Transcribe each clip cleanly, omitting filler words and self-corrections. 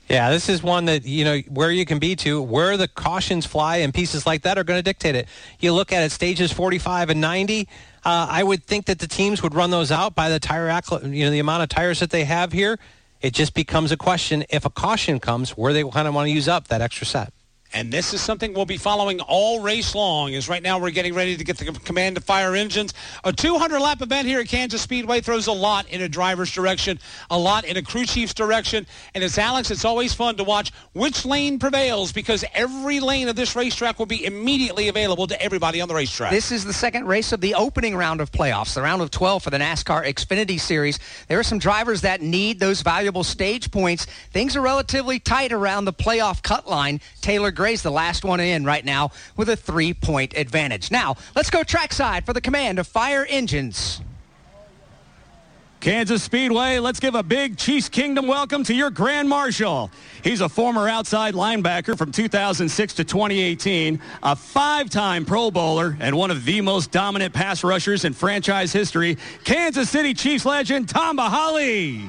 Yeah, this is one that, where you can be to, where the cautions fly and pieces like that are going to dictate it. You look at it, stages 45 and 90. I would think that the teams would run those out by the tire, the amount of tires that they have here. It just becomes a question, if a caution comes, where they kind of want to use up that extra set. And this is something we'll be following all race long, as right now we're getting ready to get the command to fire engines. A 200-lap event here at Kansas Speedway throws a lot in a driver's direction, a lot in a crew chief's direction. And it's always fun to watch which lane prevails, because every lane of this racetrack will be immediately available to everybody on the racetrack. This is the second race of the opening round of playoffs, the round of 12 for the NASCAR Xfinity Series. There are some drivers that need those valuable stage points. Things are relatively tight around the playoff cut line. Taylor Gray's the last one in right now with a 3-point advantage. Now, let's go trackside for the command of fire engines. Kansas Speedway, let's give a big Chiefs Kingdom welcome to your Grand Marshal. He's a former outside linebacker from 2006 to 2018, a 5-time Pro Bowler, and one of the most dominant pass rushers in franchise history, Kansas City Chiefs legend Tom Bahali.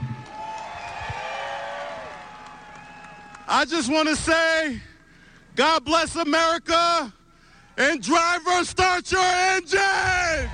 I just want to say, God bless America, and driver, start your engine!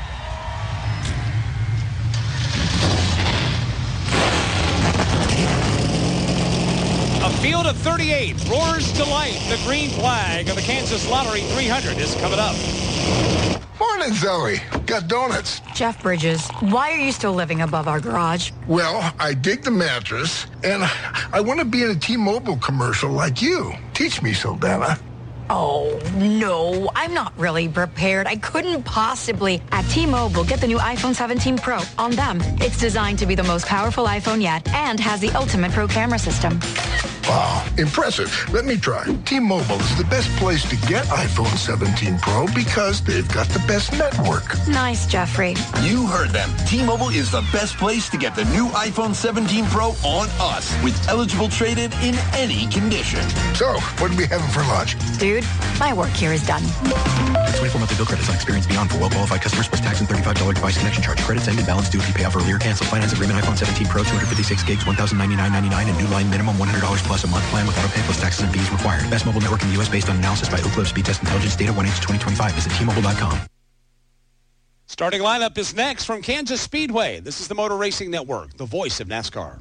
A field of 38 roars to life. The green flag of the Kansas Lottery 300 is coming up. Morning, Zoe. Got donuts. Jeff Bridges, why are you still living above our garage? Well, I dig the mattress, and I want to be in a T-Mobile commercial like you. Teach me, Saldana. Oh, no, I'm not really prepared. I couldn't possibly. At T-Mobile, get the new iPhone 17 Pro on them. It's designed to be the most powerful iPhone yet and has the ultimate pro camera system. Wow, impressive. Let me try. T-Mobile is the best place to get iPhone 17 Pro because they've got the best network. Nice, Jeffrey. You heard them. T-Mobile is the best place to get the new iPhone 17 Pro on us with eligible trade-in in any condition. So, what are we having for lunch? Dude, my work here is done. 24 monthly bill credits on experience beyond for well-qualified customers plus tax and $35 device connection charge. Credits end and balance due if you pay off earlier. Cancel finance agreement iPhone 17 Pro 256 gigs, $1,099.99 and new line minimum $100 plus a month plan with auto pay plus taxes and fees required. Best mobile network in the U.S. based on analysis by Ookla Speed Test Intelligence data 1H2025. Visit T-Mobile.com. Starting lineup is next from Kansas Speedway. This is the Motor Racing Network, the voice of NASCAR.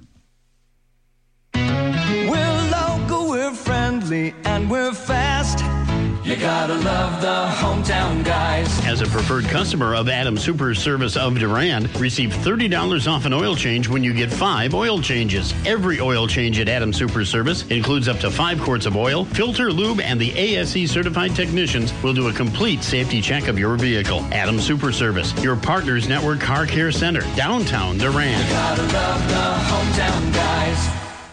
We're local, we're friendly, and we're fast. You gotta love the hometown guys. As a preferred customer of Adam Super Service of Durand, receive $30 off an oil change when you get 5 oil changes. Every oil change at Adam Super Service includes up to 5 quarts of oil, filter, lube, and the ASE certified technicians will do a complete safety check of your vehicle. Adam Super Service, your Partners Network Car Care Center, downtown Durand. You gotta love the hometown guys.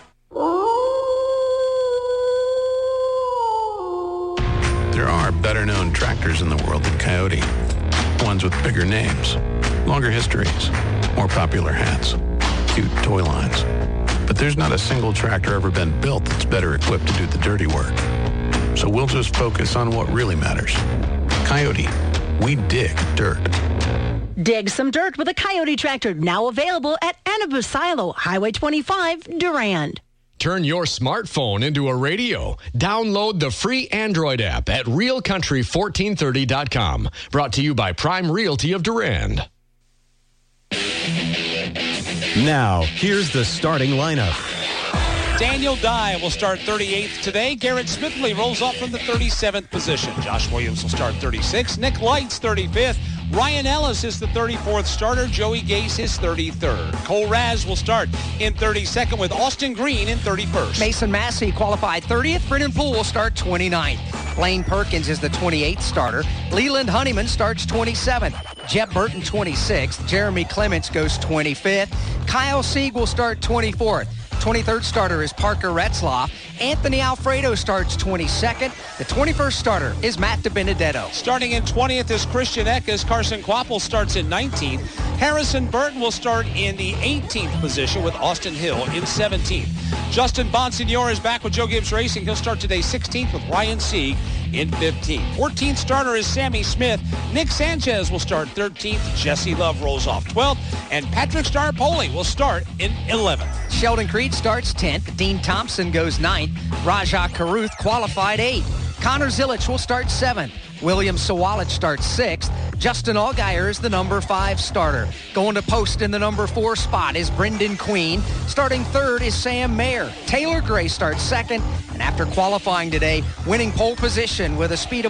There are better-known tractors in the world than Coyote. Ones with bigger names, longer histories, more popular hats, cute toy lines. But there's not a single tractor ever been built that's better equipped to do the dirty work. So we'll just focus on what really matters. Coyote, we dig dirt. Dig some dirt with a Coyote tractor, now available at Anabu Silo, Highway 25, Durand. Turn your smartphone into a radio. Download the free Android app at realcountry1430.com. Brought to you by Prime Realty of Durand. Now, here's the starting lineup. Daniel Dye will start 38th today. Garrett Smithley rolls off from the 37th position. Josh Williams will start 36th. Nick Light's 35th. Ryan Ellis is the 34th starter. Joey Gase is 33rd. Cole Raz will start in 32nd with Austin Green in 31st. Mason Massey qualified 30th. Brennan Poole will start 29th. Blaine Perkins is the 28th starter. Leland Honeyman starts 27th. Jeb Burton 26th. Jeremy Clements goes 25th. Kyle Sieg will start 24th. 23rd starter is Parker Retzlaff. Anthony Alfredo starts 22nd. The 21st starter is Matt DiBenedetto. Starting in 20th is Christian Eckes. Carson Kvapil starts in 19th. Harrison Burton will start in the 18th position with Austin Hill in 17th. Justin Bonsignore is back with Joe Gibbs Racing. He'll start today 16th with Ryan Sieg in 15th. 14th starter is Sammy Smith. Nick Sanchez will start 13th. Jesse Love rolls off 12th. And Patrick Starpoli will start in 11th. Sheldon Creed starts 10th. Dean Thompson goes 9th. Rajah Caruth qualified 8th. Connor Zilich will start 7th. William Sawalich starts 6th. Justin Allgaier is the number 5 starter. Going to post in the number 4 spot is Brendan Queen. Starting 3rd is Sam Mayer. Taylor Gray starts 2nd. And after qualifying today, winning pole position with a speed of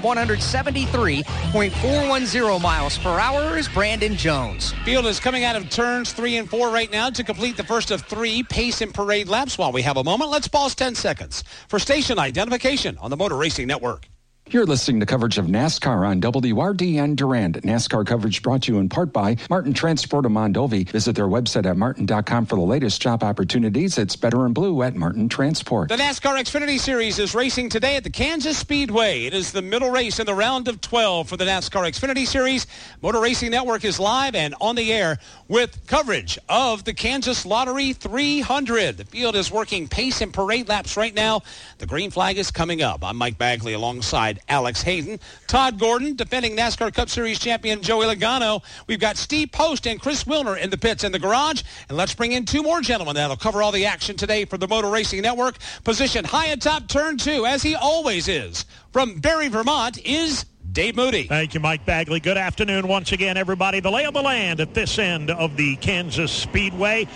173.410 miles per hour is Brandon Jones. Field is coming out of turns 3 and 4 right now to complete the first of 3 pace and parade laps. While we have a moment, let's pause 10 seconds for station identification on the Motor Racing Network. You're listening to coverage of NASCAR on WRDN Durand. NASCAR coverage brought to you in part by Martin Transport of Mondovi. Visit their website at martin.com for the latest job opportunities. It's better in blue at Martin Transport. The NASCAR Xfinity Series is racing today at the Kansas Speedway. It is the middle race in the round of 12 for the NASCAR Xfinity Series. Motor Racing Network is live and on the air with coverage of the Kansas Lottery 300. The field is working pace and parade laps right now. The green flag is coming up. I'm Mike Bagley alongside Alex Hayden, Todd Gordon, defending NASCAR Cup Series champion Joey Logano. We've got Steve Post and Chris Wilner in the pits in the garage. And let's bring in 2 more gentlemen that'll cover all the action today for the Motor Racing Network. Positioned high atop turn 2, as he always is, from Barrie, Vermont, is Dave Moody. Thank you, Mike Bagley. Good afternoon once again, everybody. The lay of the land at this end of the Kansas Speedway.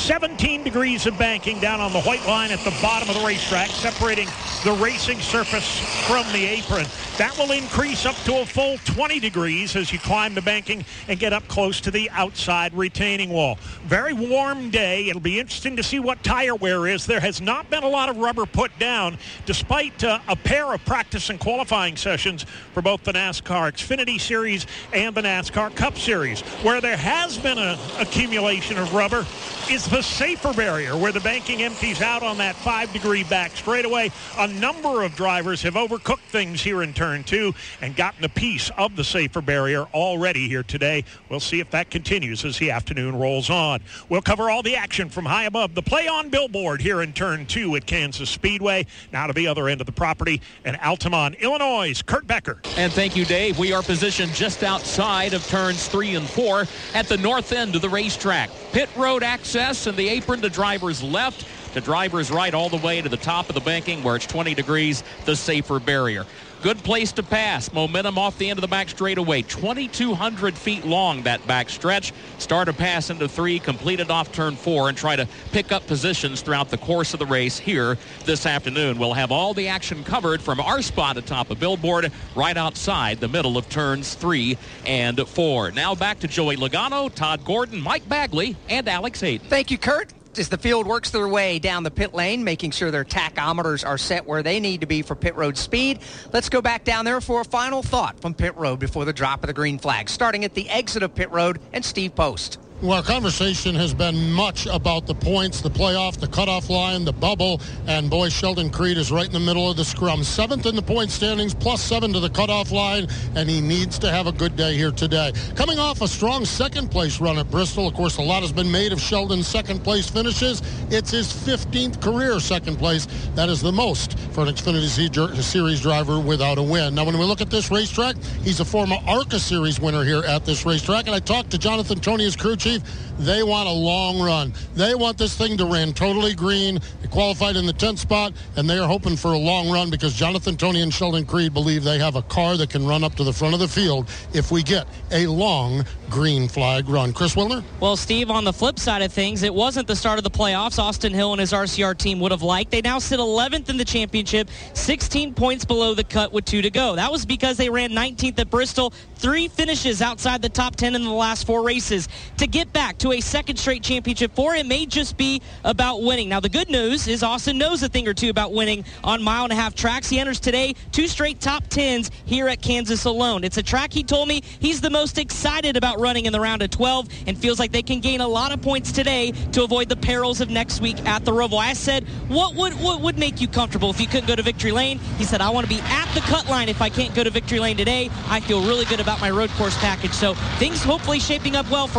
17 degrees of banking down on the white line at the bottom of the racetrack, separating the racing surface from the apron. That will increase up to a full 20 degrees as you climb the banking and get up close to the outside retaining wall. Very warm day. It'll be interesting to see what tire wear is. There has not been a lot of rubber put down, despite a pair of practice and qualifying sessions for both the NASCAR Xfinity Series and the NASCAR Cup Series. Where there has been an accumulation of rubber is the safer barrier, where the banking empties out on that 5-degree back straightaway. A number of drivers have overcooked things here in turn 2 and gotten a piece of the safer barrier already here today. We'll see if that continues as the afternoon rolls on. We'll cover all the action from high above the play-on billboard here in turn 2 at Kansas Speedway. Now to the other end of the property in Altamont, Illinois, Kurt Becker. And thank you, Dave. We are positioned just outside of turns 3 and 4 at the north end of the racetrack. Pit road access and the apron to driver's left, to driver's right, all the way to the top of the banking where it's 20 degrees, the safer barrier. Good place to pass. Momentum off the end of the back straightaway. 2,200 feet long, that back stretch. Start a pass into 3, completed off turn 4, and try to pick up positions throughout the course of the race here this afternoon. We'll have all the action covered from our spot atop a billboard right outside the middle of turns 3 and 4. Now back to Joey Logano, Todd Gordon, Mike Bagley, and Alex Hayden. Thank you, Kurt. As the field works their way down the pit lane, making sure their tachometers are set where they need to be for pit road speed. Let's go back down there for a final thought from pit road before the drop of the green flag, starting at the exit of pit road, and Steve Post. Well, conversation has been much about the points, the playoff, the cutoff line, the bubble, and boy, Sheldon Creed is right in the middle of the scrum. 7th in the point standings, +7 to the cutoff line, and he needs to have a good day here today. Coming off a strong second-place run at Bristol, of course, a lot has been made of Sheldon's second-place finishes. It's his 15th career second place. That is the most for an Xfinity Series driver without a win. Now, when we look at this racetrack, he's a former ARCA Series winner here at this racetrack, and I talked to Jonathan Toney, his crew chief. They want a long run. They want this thing to run totally green. They qualified in the 10th spot, and they are hoping for a long run because Jonathan Toney and Sheldon Creed believe they have a car that can run up to the front of the field if we get a long green flag run. Chris Wilner? Well, Steve, on the flip side of things, it wasn't the start of the playoffs Austin Hill and his RCR team would have liked. They now sit 11th in the championship, 16 points below the cut with 2 to go. That was because they ran 19th at Bristol, 3 finishes outside the top 10 in the last 4 races. To get back to a second straight championship for it may just be about winning. Now, the good news is Austin knows a thing or two about winning on mile-and-a-half tracks. He enters today 2 straight top 10s here at Kansas alone. It's a track he told me he's the most excited about running in the round of 12 and feels like they can gain a lot of points today to avoid the perils of next week at the Roval. I said, what would make you comfortable if you couldn't go to Victory Lane? He said, I want to be at the cut line if I can't go to Victory Lane today. I feel really good about my road course package. So things hopefully shaping up well for Austin Hill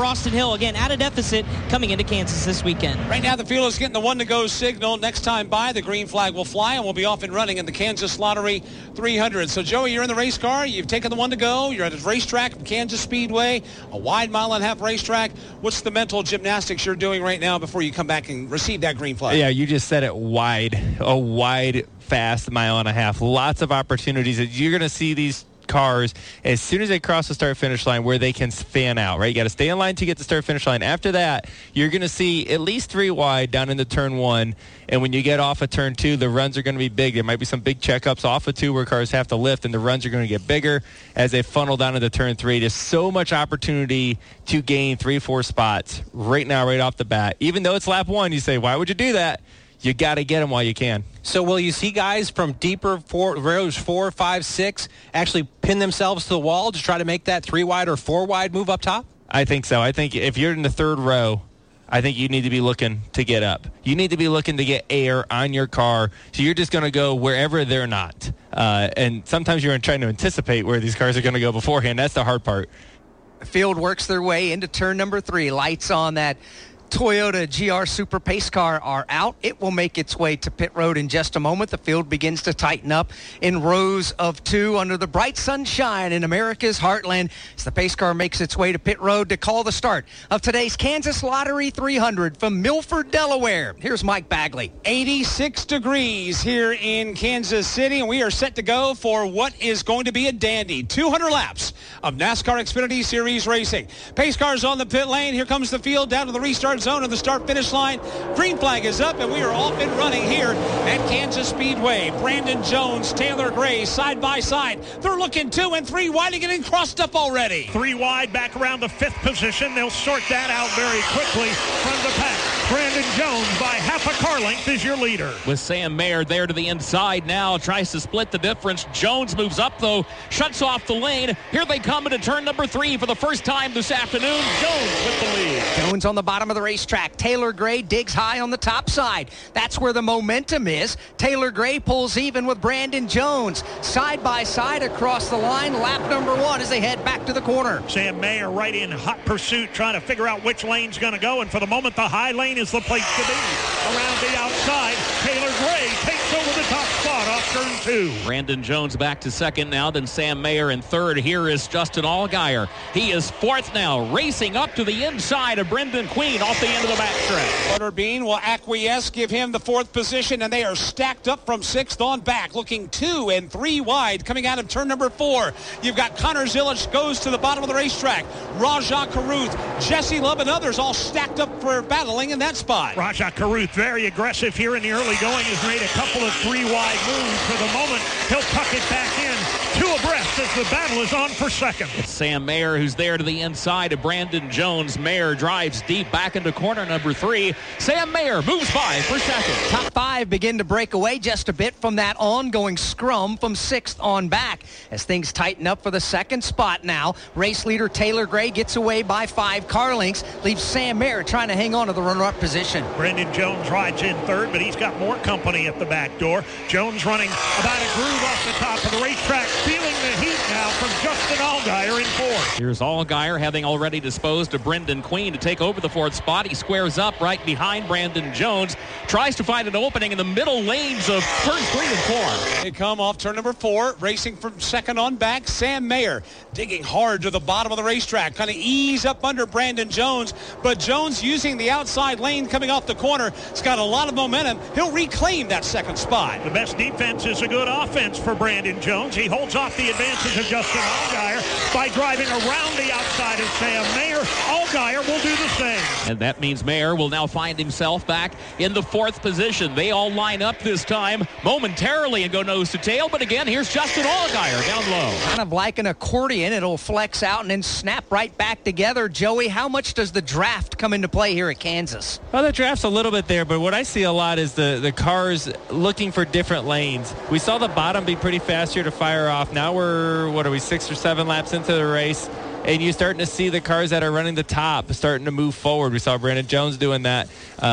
go. Again, at a deficit coming into Kansas this weekend. Right now the field is getting the 1-to-go signal. Next time by, the green flag will fly and we'll be off and running in the Kansas Lottery 300. So, Joey, you're in the race car. You've taken the 1-to-go. You're at a racetrack from Kansas Speedway, a wide 1.5-mile racetrack. What's the mental gymnastics you're doing right now before you come back and receive that green flag? Yeah, you just said it, wide. A wide, fast 1.5 miles. Lots of opportunities. You're going to see these cars as soon as they cross the start-finish line where they can fan out, right? You got to stay in line to get the start-finish line. After that, you're going to see at least 3 wide down into turn 1. And when you get off of turn 2, the runs are going to be big. There might be some big checkups off of 2 where cars have to lift, and the runs are going to get bigger as they funnel down into turn 3. There's so much opportunity to gain 3-4 spots right now, right off the bat. Even though it's lap 1, you say, why would you do that? You got to get them while you can. So will you see guys from deeper rows 4, 5, 6 actually pin themselves to the wall to try to make that 3 wide or 4 wide move up top? I think so. I think if you're in the third row, I think you need to be looking to get up. You need to be looking to get air on your car. So you're just going to go wherever they're not. And sometimes you're trying to anticipate where these cars are going to go beforehand. That's the hard part. The field works their way into turn number 3. Lights on that Toyota GR Super Pace car are out. It will make its way to pit road in just a moment. The field begins to tighten up in rows of 2 under the bright sunshine in America's heartland as the pace car makes its way to pit road to call the start of today's Kansas Lottery 300 from Milford, Delaware. Here's Mike Bagley. 86 degrees here in Kansas City, and we are set to go for what is going to be a dandy 200 laps of NASCAR Xfinity Series racing. Pace cars on the pit lane. Here comes the field down to the restart zone of the start-finish line. Green flag is up, and we are off and running here at Kansas Speedway. Brandon Jones, Taylor Gray, side by side. They're looking 2 and 3 wide and getting crossed up already. 3 wide back around the 5th position. They'll sort that out very quickly from the pack. Brandon Jones by half a car length is your leader. With Sam Mayer there to the inside now, tries to split the difference. Jones moves up, though, shuts off the lane. Here they come into turn number 3 for the first time this afternoon. Jones with the lead. Jones on the bottom of the racetrack. Taylor Gray digs high on the top side. That's where the momentum is. Taylor Gray pulls even with Brandon Jones. Side by side across the line. Lap number 1 as they head back to the corner. Sam Mayer right in hot pursuit, trying to figure out which lane's going to go. And for the moment, the high lane is the place to be. Around the outside, Taylor Gray takes over the top spot off turn 2. Brandon Jones back to second now, then Sam Mayer in third. Here is Justin Allgaier. He is fourth now, racing up to the inside of Brendan Queen off the end of the backstretch. Butterbean will acquiesce, give him the 4th position, and they are stacked up from 6th on back, looking 2 and 3 wide coming out of turn number 4. You've got Connor Zilic goes to the bottom of the racetrack. Rajah Caruth, Jesse Love, and others all stacked up for battling in that spot. Rajah Caruth, very aggressive here in the early going, has made a couple of 3 wide moves. For the moment, he'll tuck it back in. 2 abreast as the battle is on for second. It's Sam Mayer who's there to the inside of Brandon Jones. Mayer drives deep back into corner number 3. Sam Mayer moves by for second. Top 5 begin to break away just a bit from that ongoing scrum from 6th on back as things tighten up for the second spot now. Race leader Taylor Gray gets away by 5 car lengths, leaves Sam Mayer trying to hang on to the runner-up position. Brandon Jones rides in third, but he's got more company at the back door. Jones running about a groove off the top of the racetrack, feeling the heat now from Justin Allgaier in 4th. Here's Allgaier having already disposed of Brendan Queen to take over the 4th spot. He squares up right behind Brandon Jones, tries to find an opening in the middle lanes of turns 3 and 4. They come off turn number 4, racing from second on back. Sam Mayer digging hard to the bottom of the racetrack, kind of ease up under Brandon Jones, but Jones using the outside lane coming off the corner. It's got a lot of momentum. He'll reclaim that second spot. The best defense is a good offense for Brandon Jones. He holds off the advances of Justin Allgaier by driving around the outside of Sam Mayer. Allgaier will do the same. And that means Mayer will now find himself back in the 4th position. They all line up this time momentarily and go nose to tail. But again, here's Justin Allgaier down low. Kind of like an accordion. It'll flex out and then snap right back together. Joey, how much does the draft come into play here at Kansas? Well, the draft's a little bit there, but what I see a lot is the cars looking for different lanes. We saw the bottom be pretty fast here to fire off. Now we're, 6 or 7 laps into the race, and you're starting to see the cars that are running the top starting to move forward. We saw Brandon Jones doing that.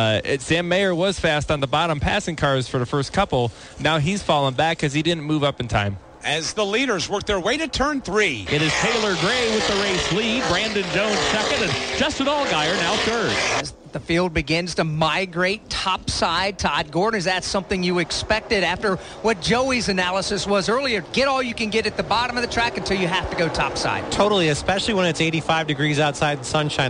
Sam Mayer was fast on the bottom passing cars for the first couple. Now he's falling back because he didn't move up in time. as the leaders work their way to turn 3. It is Taylor Gray with the race lead. Brandon Jones second, and Justin Allgaier now third. As the field begins to migrate topside, Todd Gordon, is that something you expected after what Joey's analysis was earlier? Get all you can get at the bottom of the track until you have to go topside. Totally, especially when it's 85 degrees outside the sunshine.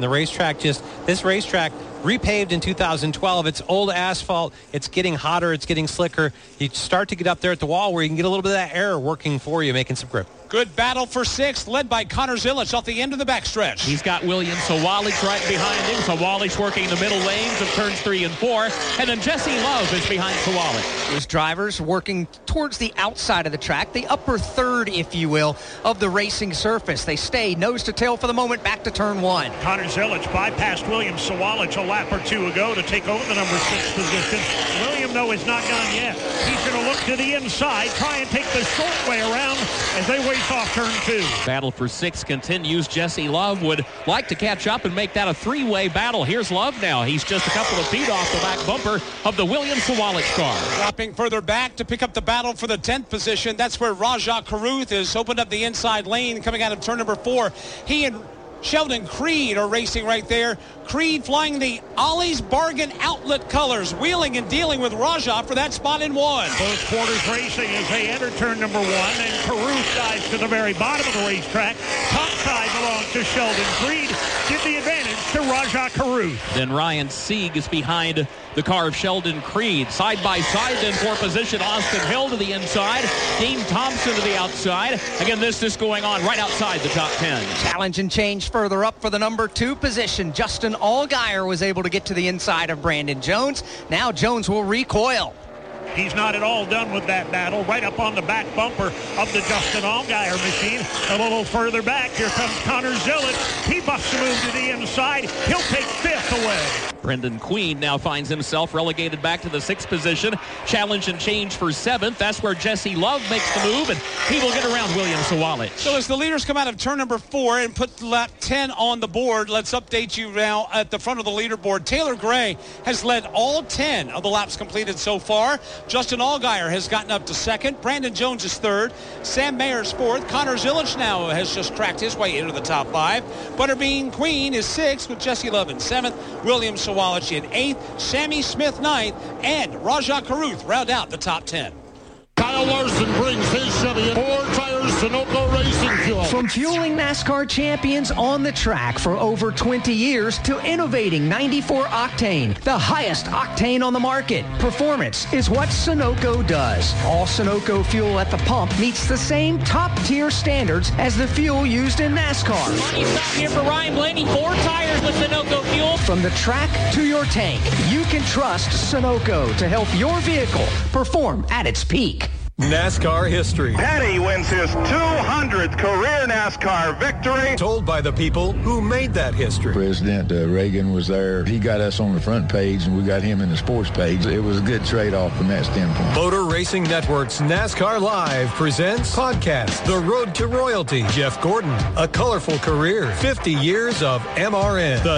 This racetrack repaved in 2012. It's old asphalt. It's getting hotter. It's getting slicker. You start to get up there at the wall where you can get a little bit of that air working for you, making some grip. Good battle for 6th, led by Connor Zilic off the end of the backstretch. He's got William Sawalich right behind him. Sawalich working the middle lanes of turns 3 and 4. And then Jesse Love is behind Sawalich. Those drivers working towards the outside of the track, the upper third, if you will, of the racing surface. They stay nose to tail for the moment, back to turn 1. Connor Zilic bypassed William Sawalich a lap or two ago to take over the number 6 position. William, though, is not done yet. He's going to look to the inside, try and take the short way around as they race off turn 2. Battle for 6 continues. Jesse Love would like to catch up and make that a 3-way battle. Here's Love now. He's just a couple of feet off the back bumper of the William Sawalich car. Dropping further back to pick up the battle for the 10th position. That's where Rajah Caruth has opened up the inside lane coming out of turn number 4. He and Sheldon Creed are racing right there. Creed flying the Ollie's Bargain Outlet colors, wheeling and dealing with Rajah for that spot in 1. Both quarters racing as they enter turn number 1, and Caruth dives to the very bottom of the racetrack. Top side belongs to Sheldon Creed. Give the advantage to Rajah Caruth. Then Ryan Sieg is behind the car of Sheldon Creed. Side by side then for position. Austin Hill to the inside. Dean Thompson to the outside. Again, this is going on right outside the top 10. Challenge and change further up for the number 2 position. Justin Allgaier was able to get to the inside of Brandon Jones. Now Jones will recoil. He's not at all done with that battle. Right up on the back bumper of the Justin Allgaier machine. A little further back, here comes Connor Zilic. He busts a move to the inside. He'll take 5th away. Brendan Queen now finds himself relegated back to the 6th position. Challenge and change for 7th. That's where Jesse Love makes the move, and he will get around William Sawalich. So as the leaders come out of turn number 4 and put lap 10 on the board, let's update you now at the front of the leaderboard. Taylor Gray has led all 10 of the laps completed so far. Justin Allgaier has gotten up to 2nd. Brandon Jones is 3rd. Sam Mayer's 4th. Connor Zilic now has just cracked his way into the top 5. Butterbean Queen is 6th with Jesse Love in 7th. William Sawalich in 8th. Sammy Smith 9th. And Rajah Caruth round out the top 10. Kyle Larson brings his Chevy in 4 tires, Sunoco Racing Fuel. From fueling NASCAR champions on the track for over 20 years to innovating 94 octane, the highest octane on the market. Performance is what Sunoco does. All Sunoco fuel at the pump meets the same top-tier standards as the fuel used in NASCAR. Money stop here for Ryan Blaney. 4 tires with Sunoco fuel. From the track to your tank, you can trust Sunoco to help your vehicle perform at its peak. NASCAR history. Petty wins his 200th career NASCAR victory. Told by the people who made that history. President Reagan was there. He got us on the front page, and we got him in the sports page. It was a good trade-off from that standpoint. Motor Racing Network's NASCAR Live presents podcast The Road to Royalty. Jeff Gordon, A Colorful Career, 50 years of MRN, the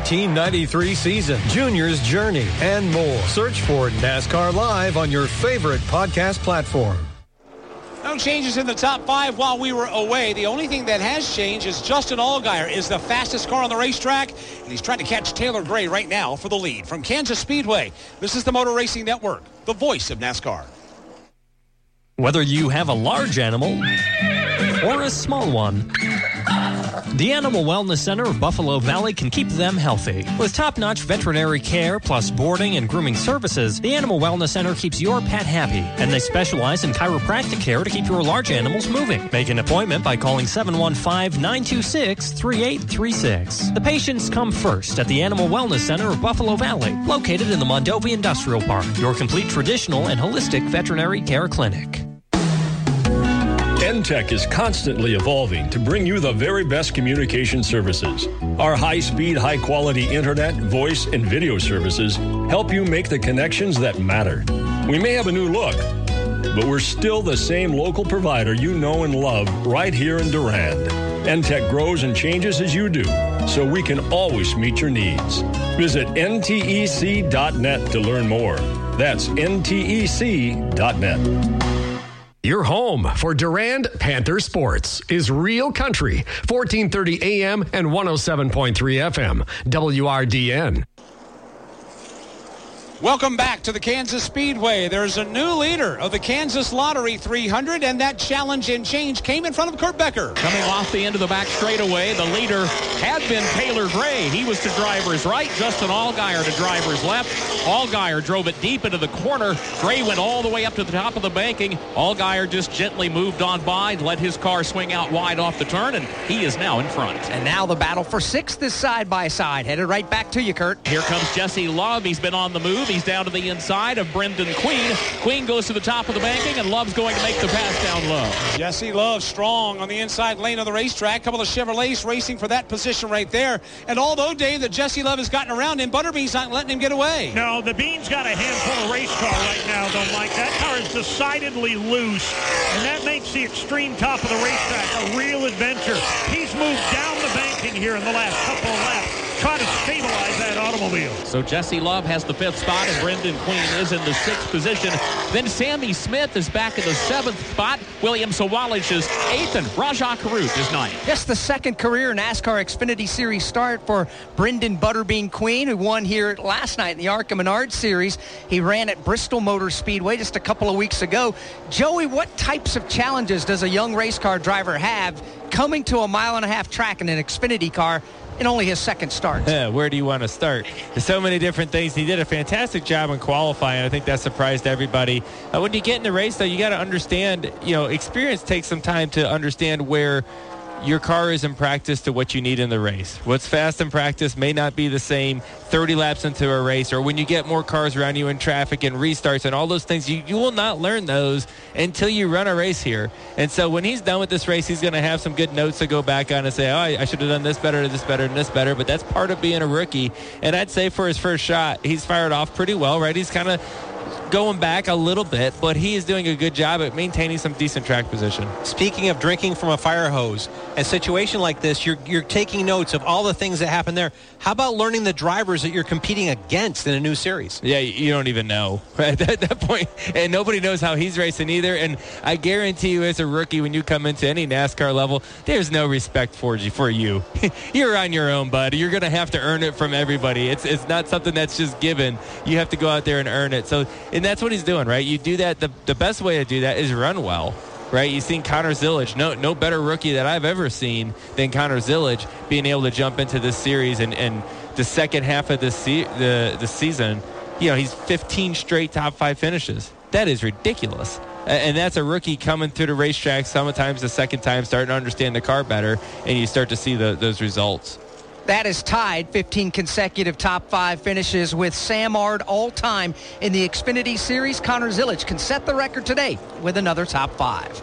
1993 season, Junior's Journey, and more. Search for NASCAR Live on your favorite podcast platform. No changes in the top 5 while we were away. The only thing that has changed is Justin Allgaier is the fastest car on the racetrack, and he's trying to catch Taylor Gray right now for the lead. From Kansas Speedway, this is the Motor Racing Network, the voice of NASCAR. Whether you have a large animal or a small one, the Animal Wellness Center of Buffalo Valley can keep them healthy. With top-notch veterinary care plus boarding and grooming services, the Animal Wellness Center keeps your pet happy, and they specialize in chiropractic care to keep your large animals moving. Make an appointment by calling 715-926-3836. The patients come first at the Animal Wellness Center of Buffalo Valley, located in the Mondovi Industrial Park, your complete traditional and holistic veterinary care clinic. NTEC is constantly evolving to bring you the very best communication services. Our high-speed, high-quality internet, voice, and video services help you make the connections that matter. We may have a new look, but we're still the same local provider you know and love right here in Durand. NTEC grows and changes as you do, so we can always meet your needs. Visit ntec.net to learn more. That's ntec.net. Your home for Durand Panther Sports is Real Country, 1430 AM and 107.3 FM, WRDN. Welcome back to the Kansas Speedway. There's a new leader of the Kansas Lottery 300, and that challenge and change came in front of Kurt Becker. Coming off the end of the back straightaway, the leader had been Taylor Gray. He was to driver's right, Justin Allgaier to driver's left. Allgaier drove it deep into the corner. Gray went all the way up to the top of the banking. Allgaier just gently moved on by, let his car swing out wide off the turn, and he is now in front. And now the battle for sixth is side by side. Headed right back to you, Kurt. Here comes Jesse Love. He's been on the move. He's down to the inside of Brendan Queen. Queen goes to the top of the banking, and Love's going to make the pass down low. Jesse Love strong on the inside lane of the racetrack. A couple of Chevrolets racing for that position right there. And although, Dave, that Jesse Love has gotten around him, Butterbean's not letting him get away. No, the Bean's got a handful of race car right now, though, Mike. That car is decidedly loose, and that makes the extreme top of the racetrack a real adventure. He's moved down the banking here in the last couple of laps, trying to stabilize that automobile. So Jesse Love has the 5th spot, and Brendan Queen is in the 6th position. Then Sammy Smith is back in the 7th spot. William Sawalich is 8th, and Rajah Karut is 9th. Just the second career NASCAR Xfinity Series start for Brendan Butterbean Queen, who won here last night in the ARCA Menard Series. He ran at Bristol Motor Speedway just a couple of weeks ago. Joey, what types of challenges does a young race car driver have coming to a mile-and-a-half track in an Xfinity car in only his second start? Where do you want to start? There's so many different things. He did a fantastic job in qualifying. I think that surprised everybody. When you get in the race, though, you got to understand, experience takes some time to understand where your car is in practice to what you need in the race. What's fast in practice may not be the same 30 laps into a race, or when you get more cars around you in traffic and restarts and all those things. You will not learn those until you run a race here. And so when he's done with this race, he's going to have some good notes to go back on and say, oh, I should have done this better, this better, and this better. But that's part of being a rookie. And I'd say for his first shot, he's fired off pretty well, right? He's kind of going back a little bit, but he is doing a good job at maintaining some decent track position. Speaking of drinking from a fire hose, a situation like this, you're taking notes of all the things that happen there. How about learning the drivers that you're competing against in a new series? Yeah, you don't even know at that point, and nobody knows how he's racing either. And I guarantee you, as a rookie, when you come into any NASCAR level, there's no respect for you. You're on your own, bud. You're going to have to earn it from everybody. It's not something that's just given. You have to go out there and earn it. So, and that's what he's doing, right? You do that. The best way to do that is run well, right? You've seen Connor Zillage, no better rookie that I've ever seen than Connor Zillage being able to jump into this series and the second half of the season. He's 15 straight top 5 finishes. That is ridiculous. And that's a rookie coming through the racetrack, sometimes the second time, starting to understand the car better, and you start to see those results. That is tied 15 consecutive top 5 finishes with Sam Ard all time in the Xfinity Series. Connor Zillage can set the record today with another top 5.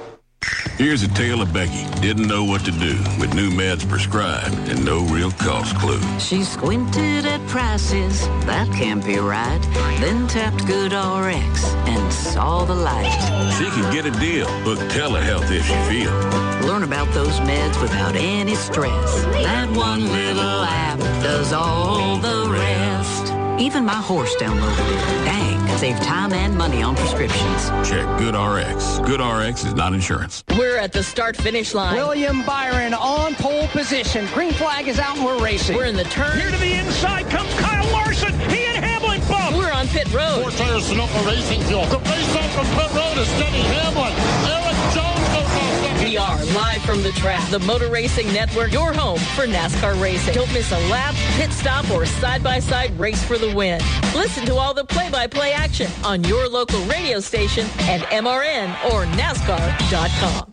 Here's a tale of Becky. Didn't know what to do with new meds prescribed and no real cost clue. She squinted at prices, that can't be right. Then tapped GoodRx and saw the light. She could get a deal. Book telehealth if she feels. Learn about those meds without any stress. That one little app does all the rest. Even my horse downloaded it. Dang, save time and money on prescriptions. Check GoodRx. GoodRx is not insurance. We're at the start-finish line. William Byron on pole position. Green flag is out and we're racing. We're in the turn. Here to the inside comes Kyle Larson. He and Hamlin bump. We're on pit road. 4 tires Sunoco Racing Fuel. The race out from pit road is Denny Hamlin. Eric Jones goes off second. We are live from the track. The Motor Racing Network, your home for NASCAR racing. Don't miss a lap, pit stop, or side-by-side race for the win. Listen to all the play-by-play action on your local radio station and MRN or NASCAR.com.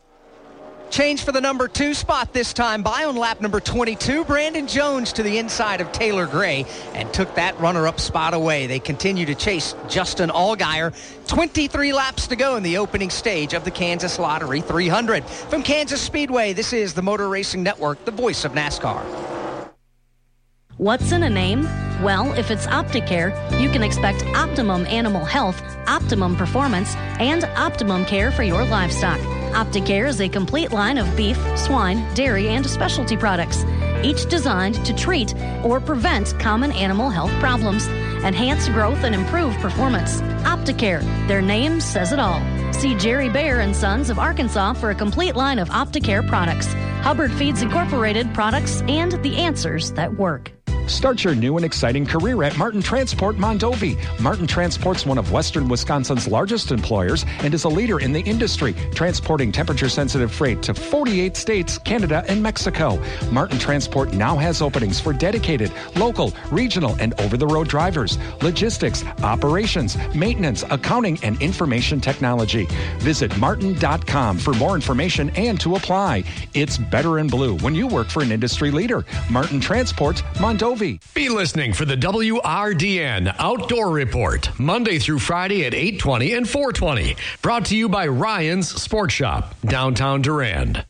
Change for the number 2 spot this time by on lap number 22. Brandon Jones to the inside of Taylor Gray and took that runner-up spot away. They continue to chase Justin Allgaier. 23 laps to go in the opening stage of the Kansas Lottery 300. From Kansas Speedway, this is the Motor Racing Network, the voice of NASCAR. What's in a name? Well, if it's Opticare, you can expect optimum animal health, optimum performance, and optimum care for your livestock. Opticare is a complete line of beef, swine, dairy, and specialty products, each designed to treat or prevent common animal health problems, enhance growth, and improve performance. Opticare, their name says it all. See Jerry Bayer and Sons of Arkansas for a complete line of Opticare products, Hubbard Feeds Incorporated products, and the answers that work. Start your new and exciting career at Martin Transport Mondovi. Martin Transport's one of Western Wisconsin's largest employers and is a leader in the industry, transporting temperature-sensitive freight to 48 states, Canada, and Mexico. Martin Transport now has openings for dedicated, local, regional, and over-the-road drivers, logistics, operations, maintenance, accounting, and information technology. Visit martin.com for more information and to apply. It's better in blue when you work for an industry leader. Martin Transport Mondovi. Be listening for the WRDN Outdoor Report, Monday through Friday at 8:20 and 4:20. Brought to you by Ryan's Sports Shop, downtown Durand.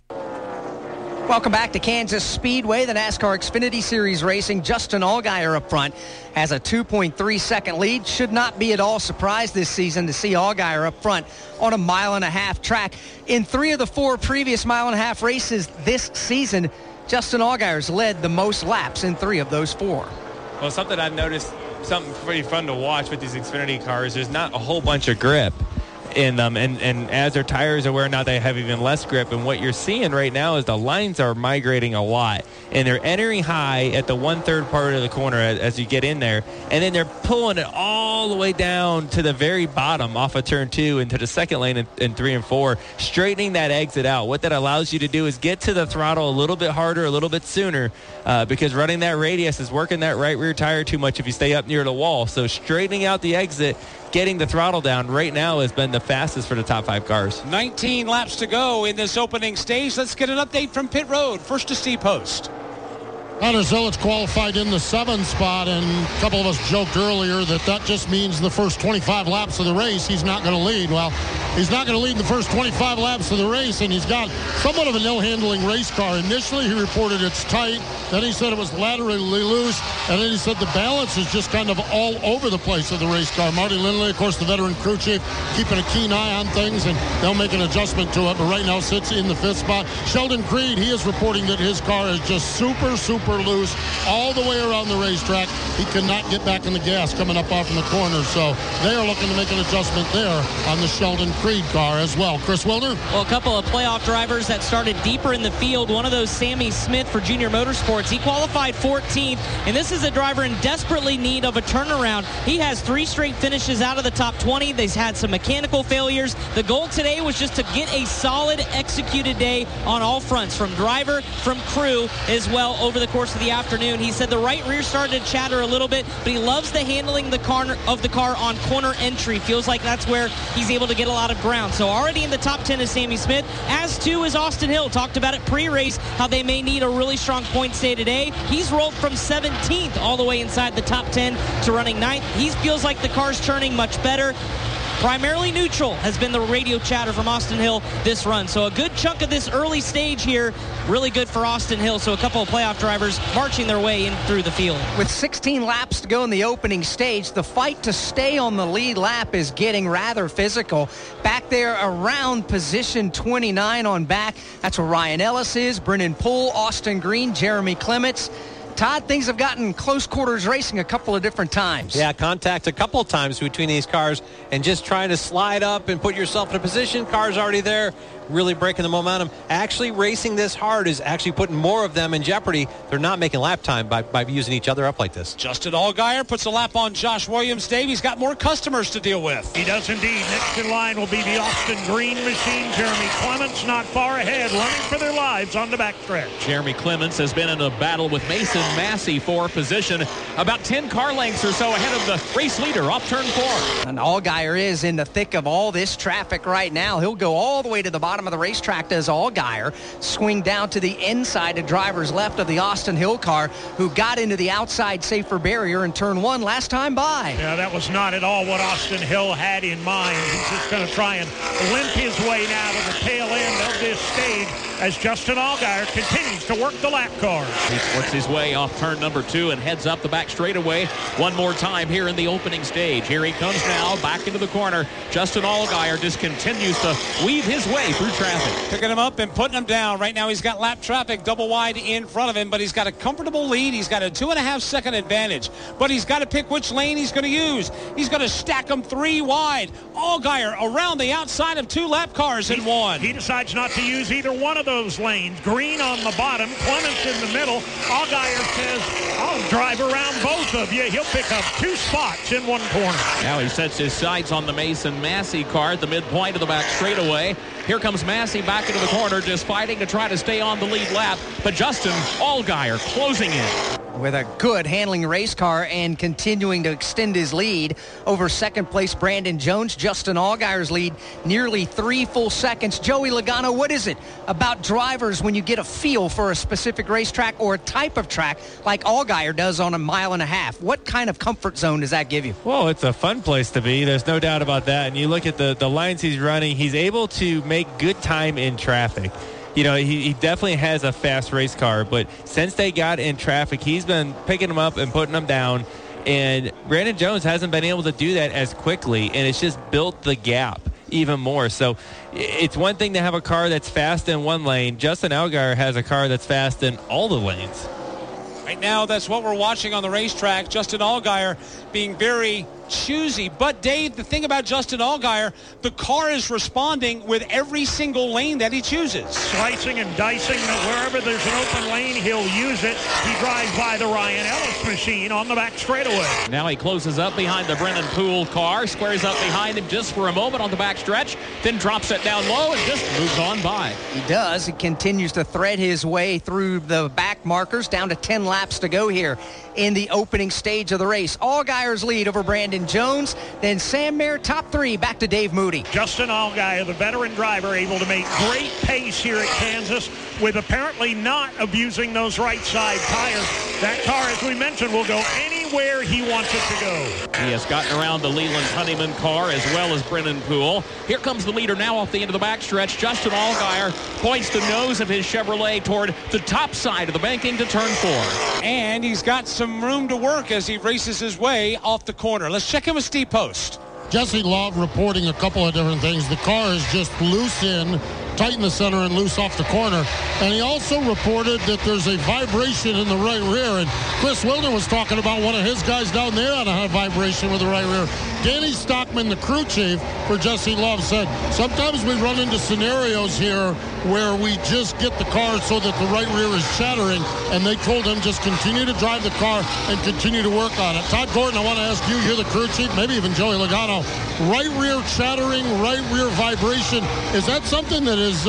Welcome back to Kansas Speedway, the NASCAR Xfinity Series racing. Justin Allgaier up front has a 2.3-second lead. Should not be at all surprised this season to see Allgaier up front on a mile-and-a-half track. In 3 of the 4 previous mile-and-a-half races this season, Justin Allgaier's led the most laps in 3 of those 4. Well, something I've noticed, something pretty fun to watch with these Xfinity cars, there's not a whole bunch of grip in them, and as their tires are wearing out, they have even less grip. And what you're seeing right now is the lines are migrating a lot, and they're entering high at the 1/3 part of the corner as you get in there, and then they're pulling it all the way down to the very bottom off of turn 2 into the second lane in 3 and 4, straightening that exit out. What that allows you to do is get to the throttle a little bit harder, a little bit sooner, because running that radius is working that right rear tire too much if you stay up near the wall. So straightening out the exit, getting the throttle down right now has been the fastest for the top 5 cars. 19 laps to go in this opening stage. Let's get an update from pit road. First to Steve Post. Hunter Zillich qualified in the 7th spot, and a couple of us joked earlier that just means the first 25 laps of the race he's not going to lead. Well, he's not going to lead the first 25 laps of the race, and he's got somewhat of a no-handling race car. Initially, he reported it's tight. Then he said it was laterally loose, and then he said the balance is just kind of all over the place of the race car. Marty Lindley, of course, the veteran crew chief, keeping a keen eye on things, and they'll make an adjustment to it, but right now sits in the 5th spot. Sheldon Creed, he is reporting that his car is just super loose all the way around the racetrack. He cannot get back in the gas coming up off in the corner, so they are looking to make an adjustment there on the Sheldon Creed car as well. Chris Wilner? Well, a couple of playoff drivers that started deeper in the field. One of those, Sammy Smith for Junior Motorsports. He qualified 14th, and this is a driver in desperately need of a turnaround. He has 3 straight finishes out of the top 20. They've had some mechanical failures. The goal today was just to get a solid executed day on all fronts, from driver, from crew as well over the course of the afternoon. He said the right rear started to chatter a little bit, but he loves the handling the car on corner entry. Feels like that's where he's able to get a lot of ground. So already in the top 10 is Sammy Smith, as too is Austin Hill. Talked about it pre-race, how they may need a really strong points day today. He's rolled from 17th all the way inside the top 10 to running 9th. He feels like the car's turning much better. Primarily neutral has been the radio chatter from Austin Hill this run. So a good chunk of this early stage here, really good for Austin Hill. So a couple of playoff drivers marching their way in through the field. With 16 laps to go in the opening stage, the fight to stay on the lead lap is getting rather physical. Back there around position 29 on back, that's where Ryan Ellis is, Brennan Poole, Austin Green, Jeremy Clements. Todd, things have gotten close quarters racing a couple of different times. Yeah, contact a couple of times between these cars, and just trying to slide up and put yourself in a position. Car's already there, really breaking the momentum. Actually racing this hard is actually putting more of them in jeopardy. They're not making lap time by using each other up like this. Justin Allgaier puts a lap on Josh Williams. Dave, he's got more customers to deal with. He does indeed. Next in line will be the Austin Green machine. Jeremy Clements not far ahead, running for their lives on the backstretch. Jeremy Clements has been in a battle with Mason Massey for position, about 10 car lengths or so ahead of the race leader off turn 4. And Allgaier is in the thick of all this traffic right now. He'll go all the way to the bottom of the racetrack, does Allgaier. Swing down to the inside to driver's left of the Austin Hill car, who got into the outside safer barrier in turn 1 last time by. Yeah, that was not at all what Austin Hill had in mind. He's just going to try and limp his way now to the tail end of this stage as Justin Allgaier continues to work the lap cars. He works his way off turn number 2 and heads up the back straightaway one more time here in the opening stage. Here he comes now back into the corner. Justin Allgaier just continues to weave his way through through traffic. Picking him up and putting him down. Right now he's got lap traffic double wide in front of him, but he's got a comfortable lead. He's got a 2.5-second advantage, but he's got to pick which lane he's going to use. He's going to stack them 3 wide. Allgaier around the outside of 2 lap cars in one. He decides not to use either one of those lanes. Green on the bottom, Clements in the middle. Allgaier says, I'll drive around both of you. He'll pick up 2 spots in one corner. Now he sets his sights on the Mason Massey car at the midpoint of the back straightaway. Here comes Massey back into the corner, just fighting to try to stay on the lead lap. But Justin Allgaier closing in. With a good handling race car and continuing to extend his lead over second place Brandon Jones. Justin Allgaier's lead nearly 3 full seconds. Joey Logano, what is it about drivers when you get a feel for a specific racetrack or a type of track like Allgaier does on 1.5 miles? What kind of comfort zone does that give you? Well, it's a fun place to be. There's no doubt about that. And you look at the lines he's running, he's able to make good time in traffic. You know, he definitely has a fast race car, but since they got in traffic, he's been picking them up and putting them down. And Brandon Jones hasn't been able to do that as quickly, and it's just built the gap even more. So it's one thing to have a car that's fast in one lane. Justin Allgaier has a car that's fast in all the lanes. Right now, that's what we're watching on the racetrack. Justin Allgaier being very choosy. But, Dave, the thing about Justin Allgaier, the car is responding with every single lane that he chooses. Slicing and dicing. Wherever there's an open lane, he'll use it. He drives by the Ryan Ellis machine on the back straightaway. Now he closes up behind the Brennan Poole car, squares up behind him just for a moment on the back stretch, then drops it down low and just moves on by. He does. He continues to thread his way through the back markers, down to 10 laps to go here in the opening stage of the race. Allgaier's lead over Brandon Jones, then Sam Mayer top 3, back to Dave Moody. Justin Allgaier, the veteran driver, able to make great pace here at Kansas with apparently not abusing those right side tires. That car, as we mentioned, will go anywhere he wants it to go. He has gotten around the Leland Honeyman car as well as Brennan Poole. Here comes the leader now off the end of the backstretch. Justin Allgaier points the nose of his Chevrolet toward the top side of the banking to turn 4. And he's got some room to work as he races his way off the corner. Let's check in with Steve Post. Jesse Love reporting a couple of different things. The car is just loose in, tight in the center, and loose off the corner. And he also reported that there's a vibration in the right rear. And Chris Wilder was talking about one of his guys down there on a vibration with the right rear. Danny Stockman, the crew chief for Jesse Love, said, sometimes we run into scenarios here where we just get the car so that the right rear is shattering. And they told him just continue to drive the car and continue to work on it. Todd Gordon, I want to ask you, you're the crew chief, maybe even Joey Logano. Right rear shattering, right rear vibration. Is that something that is